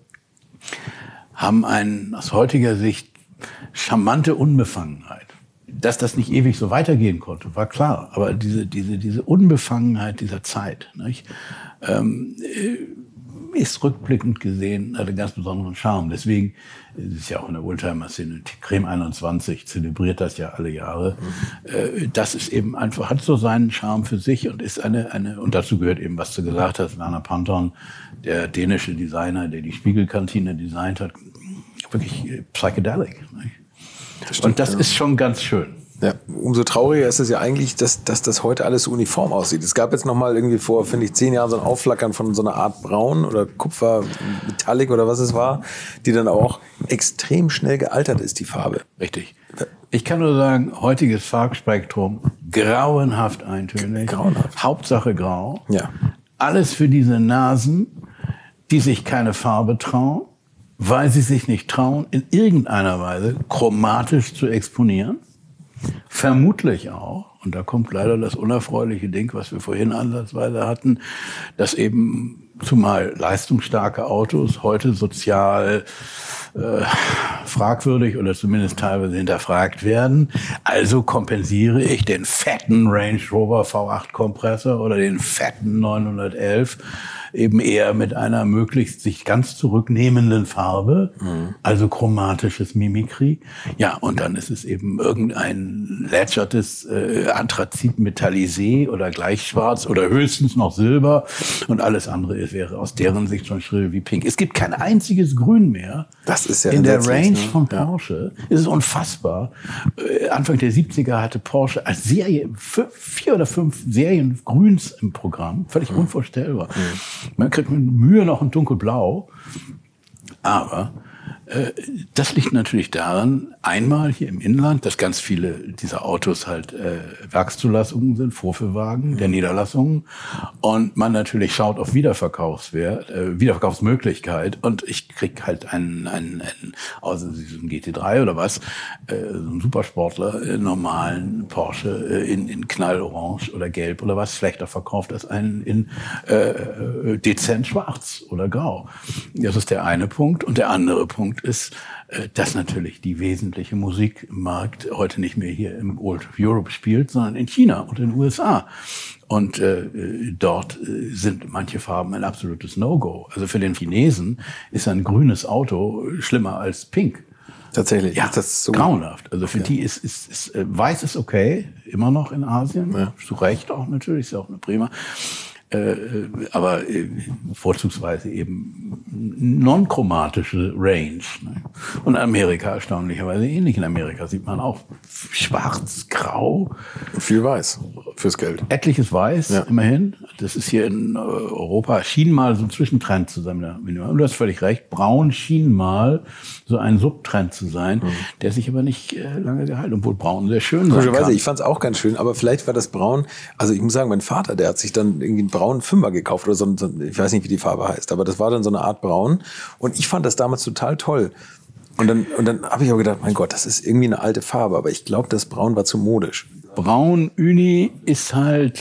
haben einen aus heutiger Sicht charmante Unbefangenheit. Dass das nicht ewig so weitergehen konnte, war klar. Aber diese, diese, diese Unbefangenheit dieser Zeit, nicht, ähm, ist rückblickend gesehen einen ganz besonderen Charme. Deswegen ist es ja auch in der Oldtimer-Szene, Creme einundzwanzig zelebriert das ja alle Jahre. Mhm. Das ist eben einfach, hat so seinen Charme für sich und ist eine, eine, und dazu gehört eben, was du gesagt hast, Werner Panton, der dänische Designer, der die Spiegelkantine designt hat, wirklich psychedelic. Nicht? Das stimmt, und das ja. ist schon ganz schön. Ja, umso trauriger ist es ja eigentlich, dass, dass das heute alles so uniform aussieht. Es gab jetzt noch mal irgendwie vor, finde ich, zehn Jahren so ein Aufflackern von so einer Art Braun oder Kupfer, Metallic oder was es war, die dann auch extrem schnell gealtert ist, die Farbe. Richtig. Ich kann nur sagen, heutiges Farbspektrum, grauenhaft eintönig. Grauenhaft. Hauptsache grau. Ja. Alles für diese Nasen, die sich keine Farbe trauen, weil sie sich nicht trauen, in irgendeiner Weise chromatisch zu exponieren. Vermutlich auch, und da kommt leider das unerfreuliche Ding, was wir vorhin ansatzweise hatten, dass eben zumal leistungsstarke Autos heute sozial äh, fragwürdig oder zumindest teilweise hinterfragt werden. Also kompensiere ich den fetten Range Rover V acht Kompressor oder den fetten neunhundertelf eben eher mit einer möglichst sich ganz zurücknehmenden Farbe, mhm. also chromatisches Mimikry. Ja, und dann ist es eben irgendein lätschertes äh, Anthrazit metallisé oder gleich schwarz oder höchstens noch Silber und alles andere ist, wäre aus deren Sicht schon schrill wie pink. Es gibt kein einziges Grün mehr. Das ist ja in der Range ne? von Porsche. Ja. Es ist unfassbar. Äh, Anfang der siebziger hatte Porsche als Serie vier oder fünf Serien Grüns im Programm. Völlig mhm. unvorstellbar. Mhm. Man kriegt mit Mühe noch ein dunkelblau. Aber äh, das liegt natürlich daran, einmal hier im Inland, dass ganz viele dieser Autos halt äh, Werkszulassungen sind, Vorführwagen der Niederlassungen. Und man natürlich schaut auf Wiederverkaufswert, äh, Wiederverkaufsmöglichkeit. Und ich krieg halt einen, einen, einen außer diesem G T drei oder was, äh, so einen Supersportler, äh, normalen Porsche äh, in, in knallorange oder gelb oder was, schlechter verkauft als einen in äh, dezent schwarz oder grau. Das ist der eine Punkt. Und der andere Punkt ist, dass natürlich die wesentliche Musik im Markt heute nicht mehr hier im Old Europe spielt, sondern in China und in den U S A. Und äh, dort äh, sind manche Farben ein absolutes No-Go. Also für den Chinesen ist ein grünes Auto schlimmer als pink. Tatsächlich. Ja, ist das so grauenhaft. Also für okay. die ist, ist, ist äh, weiß ist okay, immer noch in Asien. Ja. Zu Recht auch natürlich, ist ja auch eine prima. Äh, aber äh, vorzugsweise eben non-chromatische Range. Ne? Und Amerika erstaunlicherweise ähnlich. In Amerika sieht man auch schwarz, grau. Viel weiß fürs Geld. Etliches Weiß, ja. immerhin. Das ist hier in äh, Europa, schien mal so ein Zwischentrend zu sein. Und du hast völlig recht, braun schien mal so ein Subtrend zu sein, mhm. der sich aber nicht äh, lange gehalten, obwohl braun sehr schön sein kann. Ich fand es auch ganz schön, aber vielleicht war das braun, also ich muss sagen, mein Vater, der hat sich dann irgendwie einen braunen Fünfer gekauft oder so, ein, so ich weiß nicht, wie die Farbe heißt, aber das war dann so eine Art braun und ich fand das damals total toll. Und dann, und dann habe ich auch gedacht, mein Gott, das ist irgendwie eine alte Farbe, aber ich glaube, das Braun war zu modisch. Braun Uni ist halt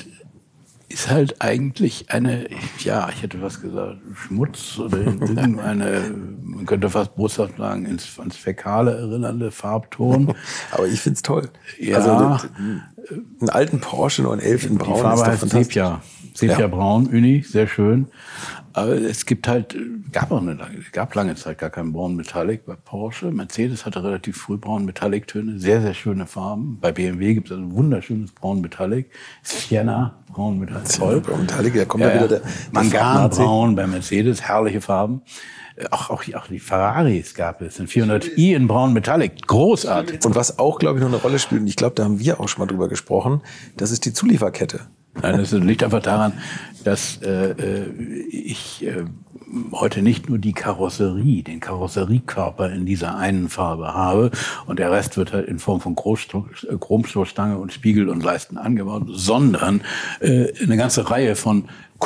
ist halt eigentlich eine, ja, ich hätte was gesagt, Schmutz oder irgendeine, man könnte fast boshaft sagen, ins, ans Fäkale erinnernde Farbton. Aber ich find's toll. Ja. Also einen alten Porsche neun elf in Braun die Farbe ist doch heißt fantastisch. Sepia. Sepia ja. Braun, Uni, sehr schön. Aber es gibt halt, gab auch eine lange, gab lange Zeit gar keinen Braun Metallic bei Porsche. Mercedes hatte relativ früh Braun Metallic Töne, sehr, sehr schöne Farben. Bei B M W gibt es ein wunderschönes Braun Metallic. Sienna Braun Metallic, toll. Braun Metallic, da kommt ja, ja wieder der, der Mangan Braun bei Mercedes, herrliche Farben. Auch, auch, auch die Ferraris gab es, ein vierhundert i in Braun Metallic, großartig. Und was auch, glaube ich, noch eine Rolle spielt, und ich glaube, da haben wir auch schon mal drüber gesprochen, das ist die Zulieferkette. Nein, das liegt einfach daran, dass äh, ich äh, heute nicht nur die Karosserie, den Karosseriekörper in dieser einen Farbe habe und der Rest wird halt in Form von Chromstoßstange und Spiegel und Leisten angebaut, sondern äh, eine ganze Reihe von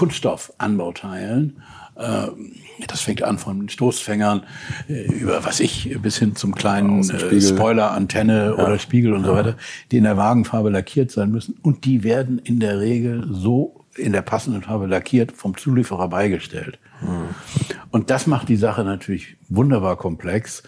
Kunststoffanbauteilen. Äh, das fängt an von Stoßfängern äh, über, was ich, bis hin zum kleinen äh, Spoiler, Antenne ja. oder Spiegel und so weiter, die in der Wagenfarbe lackiert sein müssen. Und die werden in der Regel so in der passenden Farbe lackiert, vom Zulieferer beigestellt. Hm. Und das macht die Sache natürlich wunderbar komplex.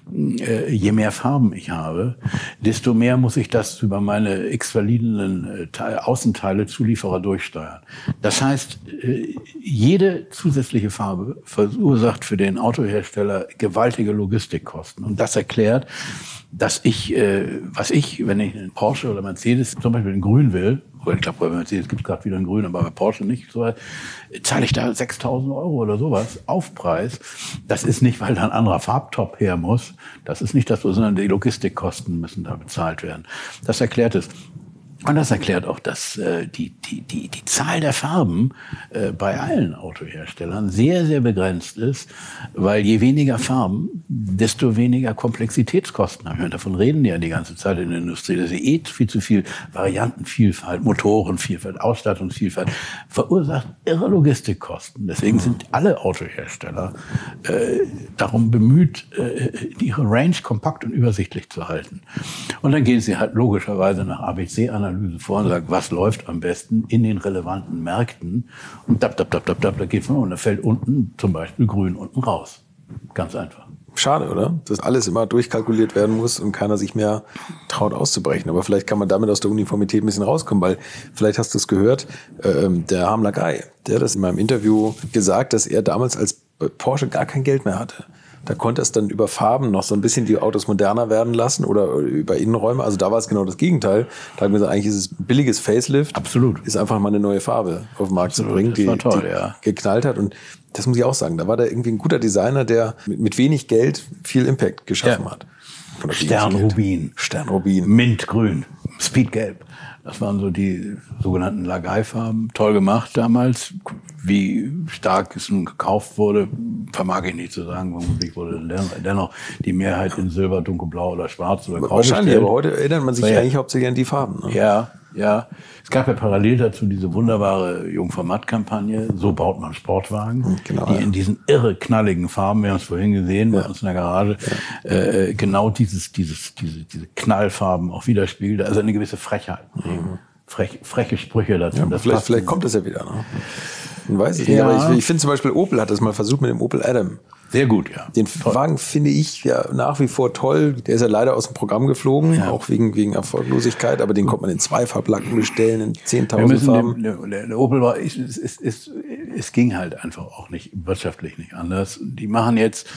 Äh, je mehr Farben ich habe, desto mehr muss ich das über meine x-validen äh, Außenteile Zulieferer durchsteuern. Das heißt, äh, jede zusätzliche Farbe verursacht für den Autohersteller gewaltige Logistikkosten. Und das erklärt, dass ich, äh, was ich, wenn ich einen Porsche oder Mercedes zum Beispiel in Grün will, oder ich glaube, bei Mercedes gibt es gerade wieder in Grün, aber bei Porsche nicht, so zahle ich da sechstausend Euro oder sowas Aufpreis. Das ist nicht, weil da ein anderer Farbtop her muss. Das ist nicht das, sondern die Logistikkosten müssen da bezahlt werden. Das erklärt es. Und das erklärt auch, dass äh, die, die, die, die Zahl der Farben äh, bei allen Autoherstellern sehr, sehr begrenzt ist, weil je weniger Farben, desto weniger Komplexitätskosten haben wir. Davon reden die ja die ganze Zeit in der Industrie. Das ist eh viel zu viel Variantenvielfalt, Motorenvielfalt, Ausstattungsvielfalt, verursacht irre Logistikkosten. Deswegen sind alle Autohersteller äh, darum bemüht, äh, ihre Range kompakt und übersichtlich zu halten. Und dann gehen sie halt logischerweise nach A B C-Analyse vor und sagt, was läuft am besten in den relevanten Märkten. Und dab, dab, dab, dab, dab, da geht von und da fällt unten zum Beispiel Grün unten raus. Ganz einfach. Schade, oder? Dass alles immer durchkalkuliert werden muss und keiner sich mehr traut auszubrechen. Aber vielleicht kann man damit aus der Uniformität ein bisschen rauskommen, weil vielleicht hast du es gehört, äh, der Harm Lagaay, der hat das in meinem Interview gesagt, dass er damals als Porsche gar kein Geld mehr hatte. Da konnte es dann über Farben noch so ein bisschen die Autos moderner werden lassen oder über Innenräume. Also da war es genau das Gegenteil. Da haben wir gesagt, eigentlich ist es ein billiges Facelift. Absolut. Ist einfach mal eine neue Farbe auf den Markt Absolut. zu bringen, die, toll, die ja. geknallt hat. Und das muss ich auch sagen. Da war da irgendwie ein guter Designer, der mit, mit wenig Geld viel Impact geschaffen ja. hat. Sternrubin. Sternrubin. Mintgrün. Speedgelb. Das waren so die sogenannten Lagaay-Farben. Toll gemacht damals. Wie stark es nun gekauft wurde, vermag ich nicht zu sagen. Vermutlich wurde dennoch die Mehrheit in Silber, Dunkelblau oder Schwarz oder Grau Wahrscheinlich, gestellt. aber heute erinnert man sich ja eigentlich hauptsächlich an die Farben. Ne? Ja, ja. Es gab ja parallel dazu diese wunderbare Jungformat-Kampagne, so baut man Sportwagen, genau, die ja. in diesen irre knalligen Farben, wir haben es vorhin gesehen, bei ja. uns in der Garage, ja. äh, genau dieses, dieses, diese, diese Knallfarben auch widerspiegelt. Also eine gewisse Frechheit. Mhm. Frech, freche Sprüche dazu. Ja, das vielleicht, vielleicht kommt das ja wieder. Ne? Man weiß es ja. nicht, aber ich, ich finde zum Beispiel Opel hat das mal versucht mit dem Opel Adam. Sehr gut, ja. Den toll. Wagen finde ich ja nach wie vor toll. Der ist ja leider aus dem Programm geflogen, ja. auch wegen, wegen Erfolglosigkeit. Aber den konnte man in zwei Farblacken bestellen, in zehntausend Farben. Den, der, der Opel war, es, es, es, es ging halt einfach auch nicht, wirtschaftlich nicht anders. Die machen jetzt,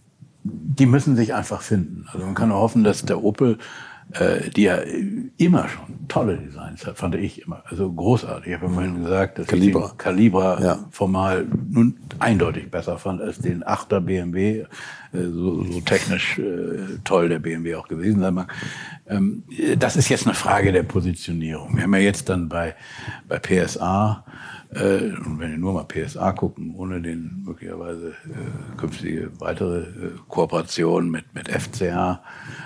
die müssen sich einfach finden. Also man kann nur hoffen, dass der Opel, äh, die ja immer schon tolle Designs hat, fand ich immer, also großartig. Ich habe ja vorhin gesagt, dass Calibra. ich den Calibra ja. formal nun eindeutig besser fand als den achter B M W, äh, so, so technisch äh, toll der B M W auch gewesen sein mag. Ähm, das ist jetzt eine Frage der Positionierung. Wir haben ja jetzt dann bei, bei P S A, äh, und wenn wir nur mal P S A gucken, ohne den möglicherweise äh, künftige weitere äh, Kooperation mit, mit F C A,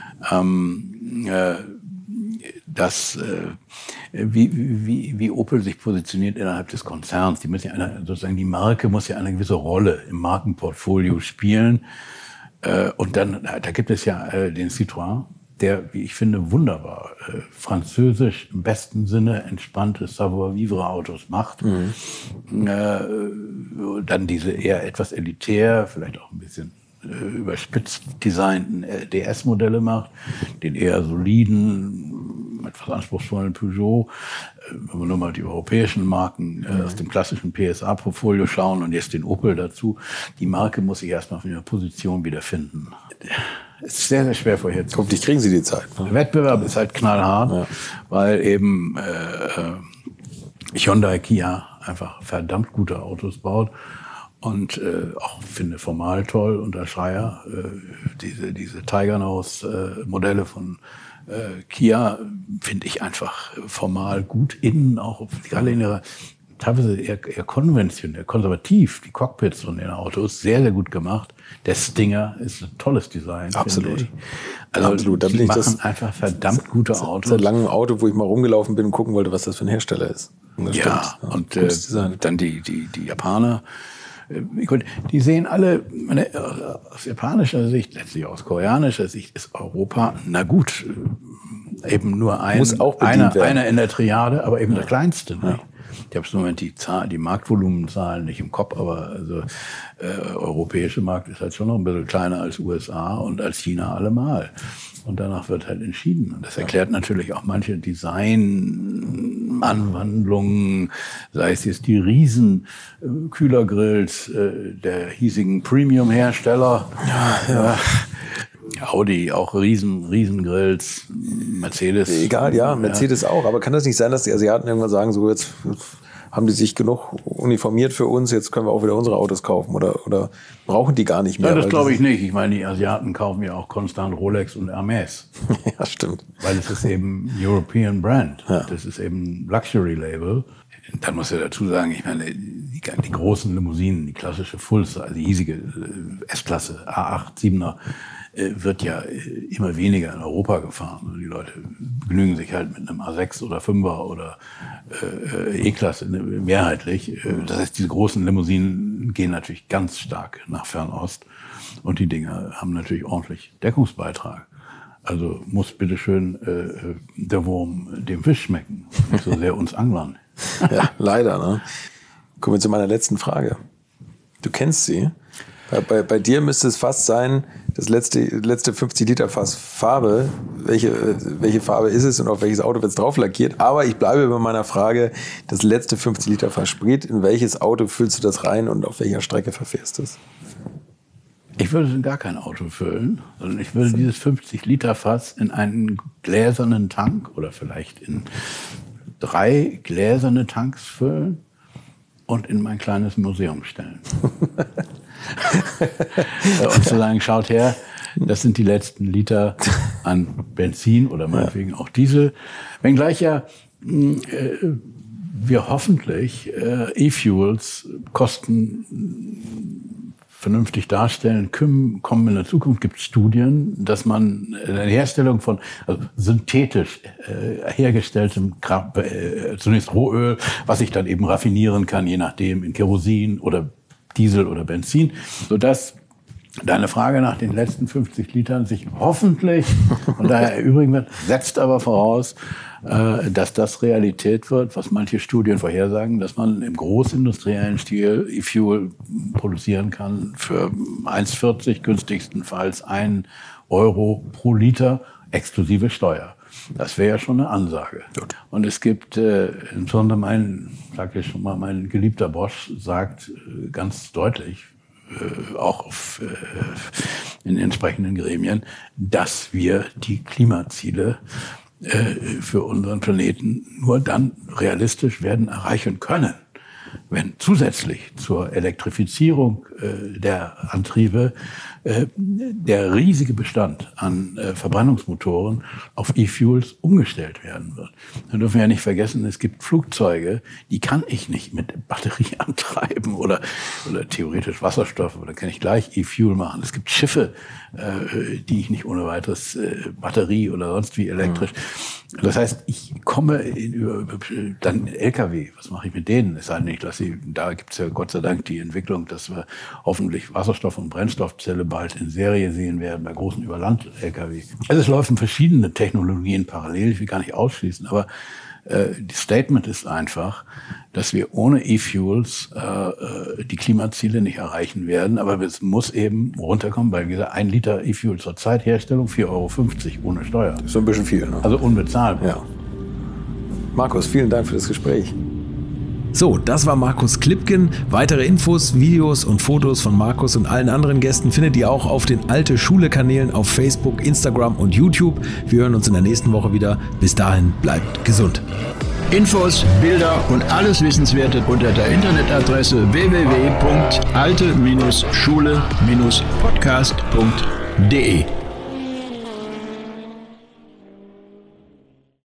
ähm, äh, dass äh, wie, wie, wie Opel sich positioniert innerhalb des Konzerns. Die müssen ja eine, sozusagen die Marke muss ja eine gewisse Rolle im Markenportfolio spielen. Äh, und dann da gibt es ja äh, den Citroën, der, wie ich finde, wunderbar äh, französisch im besten Sinne entspannte Savoir-vivre-Autos macht. Mhm. Äh, dann diese eher etwas elitär, vielleicht auch ein bisschen überspitzt designten D S-Modelle macht, den eher soliden, etwas anspruchsvollen Peugeot. Wenn wir nur mal die europäischen Marken äh, aus dem klassischen P S A-Portfolio schauen und jetzt den Opel dazu, die Marke muss sich erstmal von ihrer Position wiederfinden. Es ist sehr, sehr schwer vorherzusagen. Hoffentlich kriegen sie die Zeit. Ne? Der Wettbewerb ist halt knallhart, ja. weil eben äh, Hyundai, Kia einfach verdammt gute Autos baut. Und äh, auch finde formal toll unter Schreier äh, diese diese Tigernose äh, Modelle von Äh, Kia finde ich einfach formal gut, innen auch, alle in ihrer teilweise eher, eher konventionell, konservativ, die Cockpits von den Autos, sehr, sehr gut gemacht. Der Stinger ist ein tolles Design. Absolut. Also Absolut. Da die bin ich machen das, einfach verdammt gute Autos. Seit langem Auto, wo ich mal rumgelaufen bin und gucken wollte, was das für ein Hersteller ist. Und das ja, stimmt. und äh, dann die, die, die Japaner. Die sehen alle, meine, aus japanischer Sicht, letztlich aus koreanischer Sicht, ist Europa, na gut, eben nur ein, Muss auch einer, werden. einer in der Triade, aber eben ja. der kleinste. Ne? Ja. Ich habe im Moment die, Zahl, die Marktvolumenzahlen nicht im Kopf, aber also äh, europäische Markt ist halt schon noch ein bisschen kleiner als U S A und als China allemal. Und danach wird halt entschieden. Und das erklärt natürlich auch manche Design-Anwandlungen, sei es jetzt die riesen äh, Kühlergrills äh, der hiesigen Premium-Hersteller. Ja, ja. Audi, auch riesen, riesen Grills, Mercedes. Egal, ja, Mercedes ja. auch. Aber kann das nicht sein, dass die Asiaten irgendwann sagen, so jetzt haben die sich genug uniformiert für uns, jetzt können wir auch wieder unsere Autos kaufen oder, oder brauchen die gar nicht mehr? Ja, das glaube ich nicht. Ich meine, die Asiaten kaufen ja auch konstant Rolex und Hermes. Ja, stimmt. Weil es ist eben European Brand. Ja. Das ist eben Luxury Label. Dann muss ich dazu sagen, ich meine, die, die großen Limousinen, die klassische Full-Size, also die hiesige S-Klasse, A acht, siebener, wird ja immer weniger in Europa gefahren. Die Leute begnügen sich halt mit einem A sechs oder fünfer oder äh, E-Klasse mehrheitlich. Das heißt, diese großen Limousinen gehen natürlich ganz stark nach Fernost und die Dinger haben natürlich ordentlich Deckungsbeitrag. Also muss bitteschön äh, der Wurm dem Fisch schmecken, nicht so sehr uns Anglern. Ja, leider. Ne? Kommen wir zu meiner letzten Frage. Du kennst sie. Bei, bei, bei dir müsste es fast sein, das letzte, letzte fünfzig Liter Fass Farbe. Welche, welche Farbe ist es und auf welches Auto wird es drauf lackiert? Aber ich bleibe bei meiner Frage, das letzte fünfzig Liter Fass Sprit, in welches Auto füllst du das rein und auf welcher Strecke verfährst du es? Ich würde es in gar kein Auto füllen, sondern ich würde dieses fünfzig Liter Fass in einen gläsernen Tank oder vielleicht in drei gläserne Tanks füllen und in mein kleines Museum stellen. Und zu sagen, schaut her, das sind die letzten Liter an Benzin oder meinetwegen auch Diesel. Wenngleich ja äh, wir hoffentlich äh, E-Fuels Kosten vernünftig darstellen können, kommen in der Zukunft, gibt es Studien, dass man eine Herstellung von also synthetisch äh, hergestelltem äh, zunächst Rohöl, was ich dann eben raffinieren kann, je nachdem in Kerosin oder Diesel oder Benzin, sodass deine Frage nach den letzten fünfzig Litern sich hoffentlich, und daher erübrigen wird, setzt aber voraus, äh, dass das Realität wird, was manche Studien vorhersagen, dass man im großindustriellen Stil E-Fuel produzieren kann für eins Komma vierzig, günstigstenfalls ein Euro pro Liter exklusive Steuer. Das wäre ja schon eine Ansage. Gut. Und es gibt, äh, insbesondere mein, sag ich schon mal, mein geliebter Bosch sagt äh, ganz deutlich, äh, auch auf, äh, in entsprechenden Gremien, dass wir die Klimaziele äh, für unseren Planeten nur dann realistisch werden erreichen können, wenn zusätzlich zur Elektrifizierung äh, der Antriebe äh, der riesige Bestand an äh, Verbrennungsmotoren auf E-Fuels umgestellt werden wird. Dann dürfen wir ja nicht vergessen, es gibt Flugzeuge, die kann ich nicht mit Batterie antreiben oder, oder theoretisch Wasserstoff, oder kann ich gleich E-Fuel machen. Es gibt Schiffe, äh, die ich nicht ohne weiteres äh, Batterie oder sonst wie elektrisch. Mhm. Das heißt, ich komme in, über, über dann L K W. Was mache ich mit denen? Es sei denn, ich lasse sie, da gibt es ja Gott sei Dank die Entwicklung, dass wir hoffentlich Wasserstoff- und Brennstoffzelle bald in Serie sehen werden bei großen Überland-L K W. Also es laufen verschiedene Technologien parallel, ich will gar nicht ausschließen, aber äh, das Statement ist einfach, dass wir ohne E-Fuels äh, die Klimaziele nicht erreichen werden, aber es muss eben runterkommen, weil wie gesagt, ein Liter E-Fuel zur Zeitherstellung vier Euro fünfzig ohne Steuer. Das ist so ein bisschen viel, ne? Also unbezahlbar. Ja. Markus, vielen Dank für das Gespräch. So, das war Markus Klipken. Weitere Infos, Videos und Fotos von Markus und allen anderen Gästen findet ihr auch auf den Alte Schule Kanälen auf Facebook, Instagram und YouTube. Wir hören uns in der nächsten Woche wieder. Bis dahin, bleibt gesund. Infos, Bilder und alles Wissenswerte unter der Internetadresse w w w punkt alte Schule Podcast punkt de.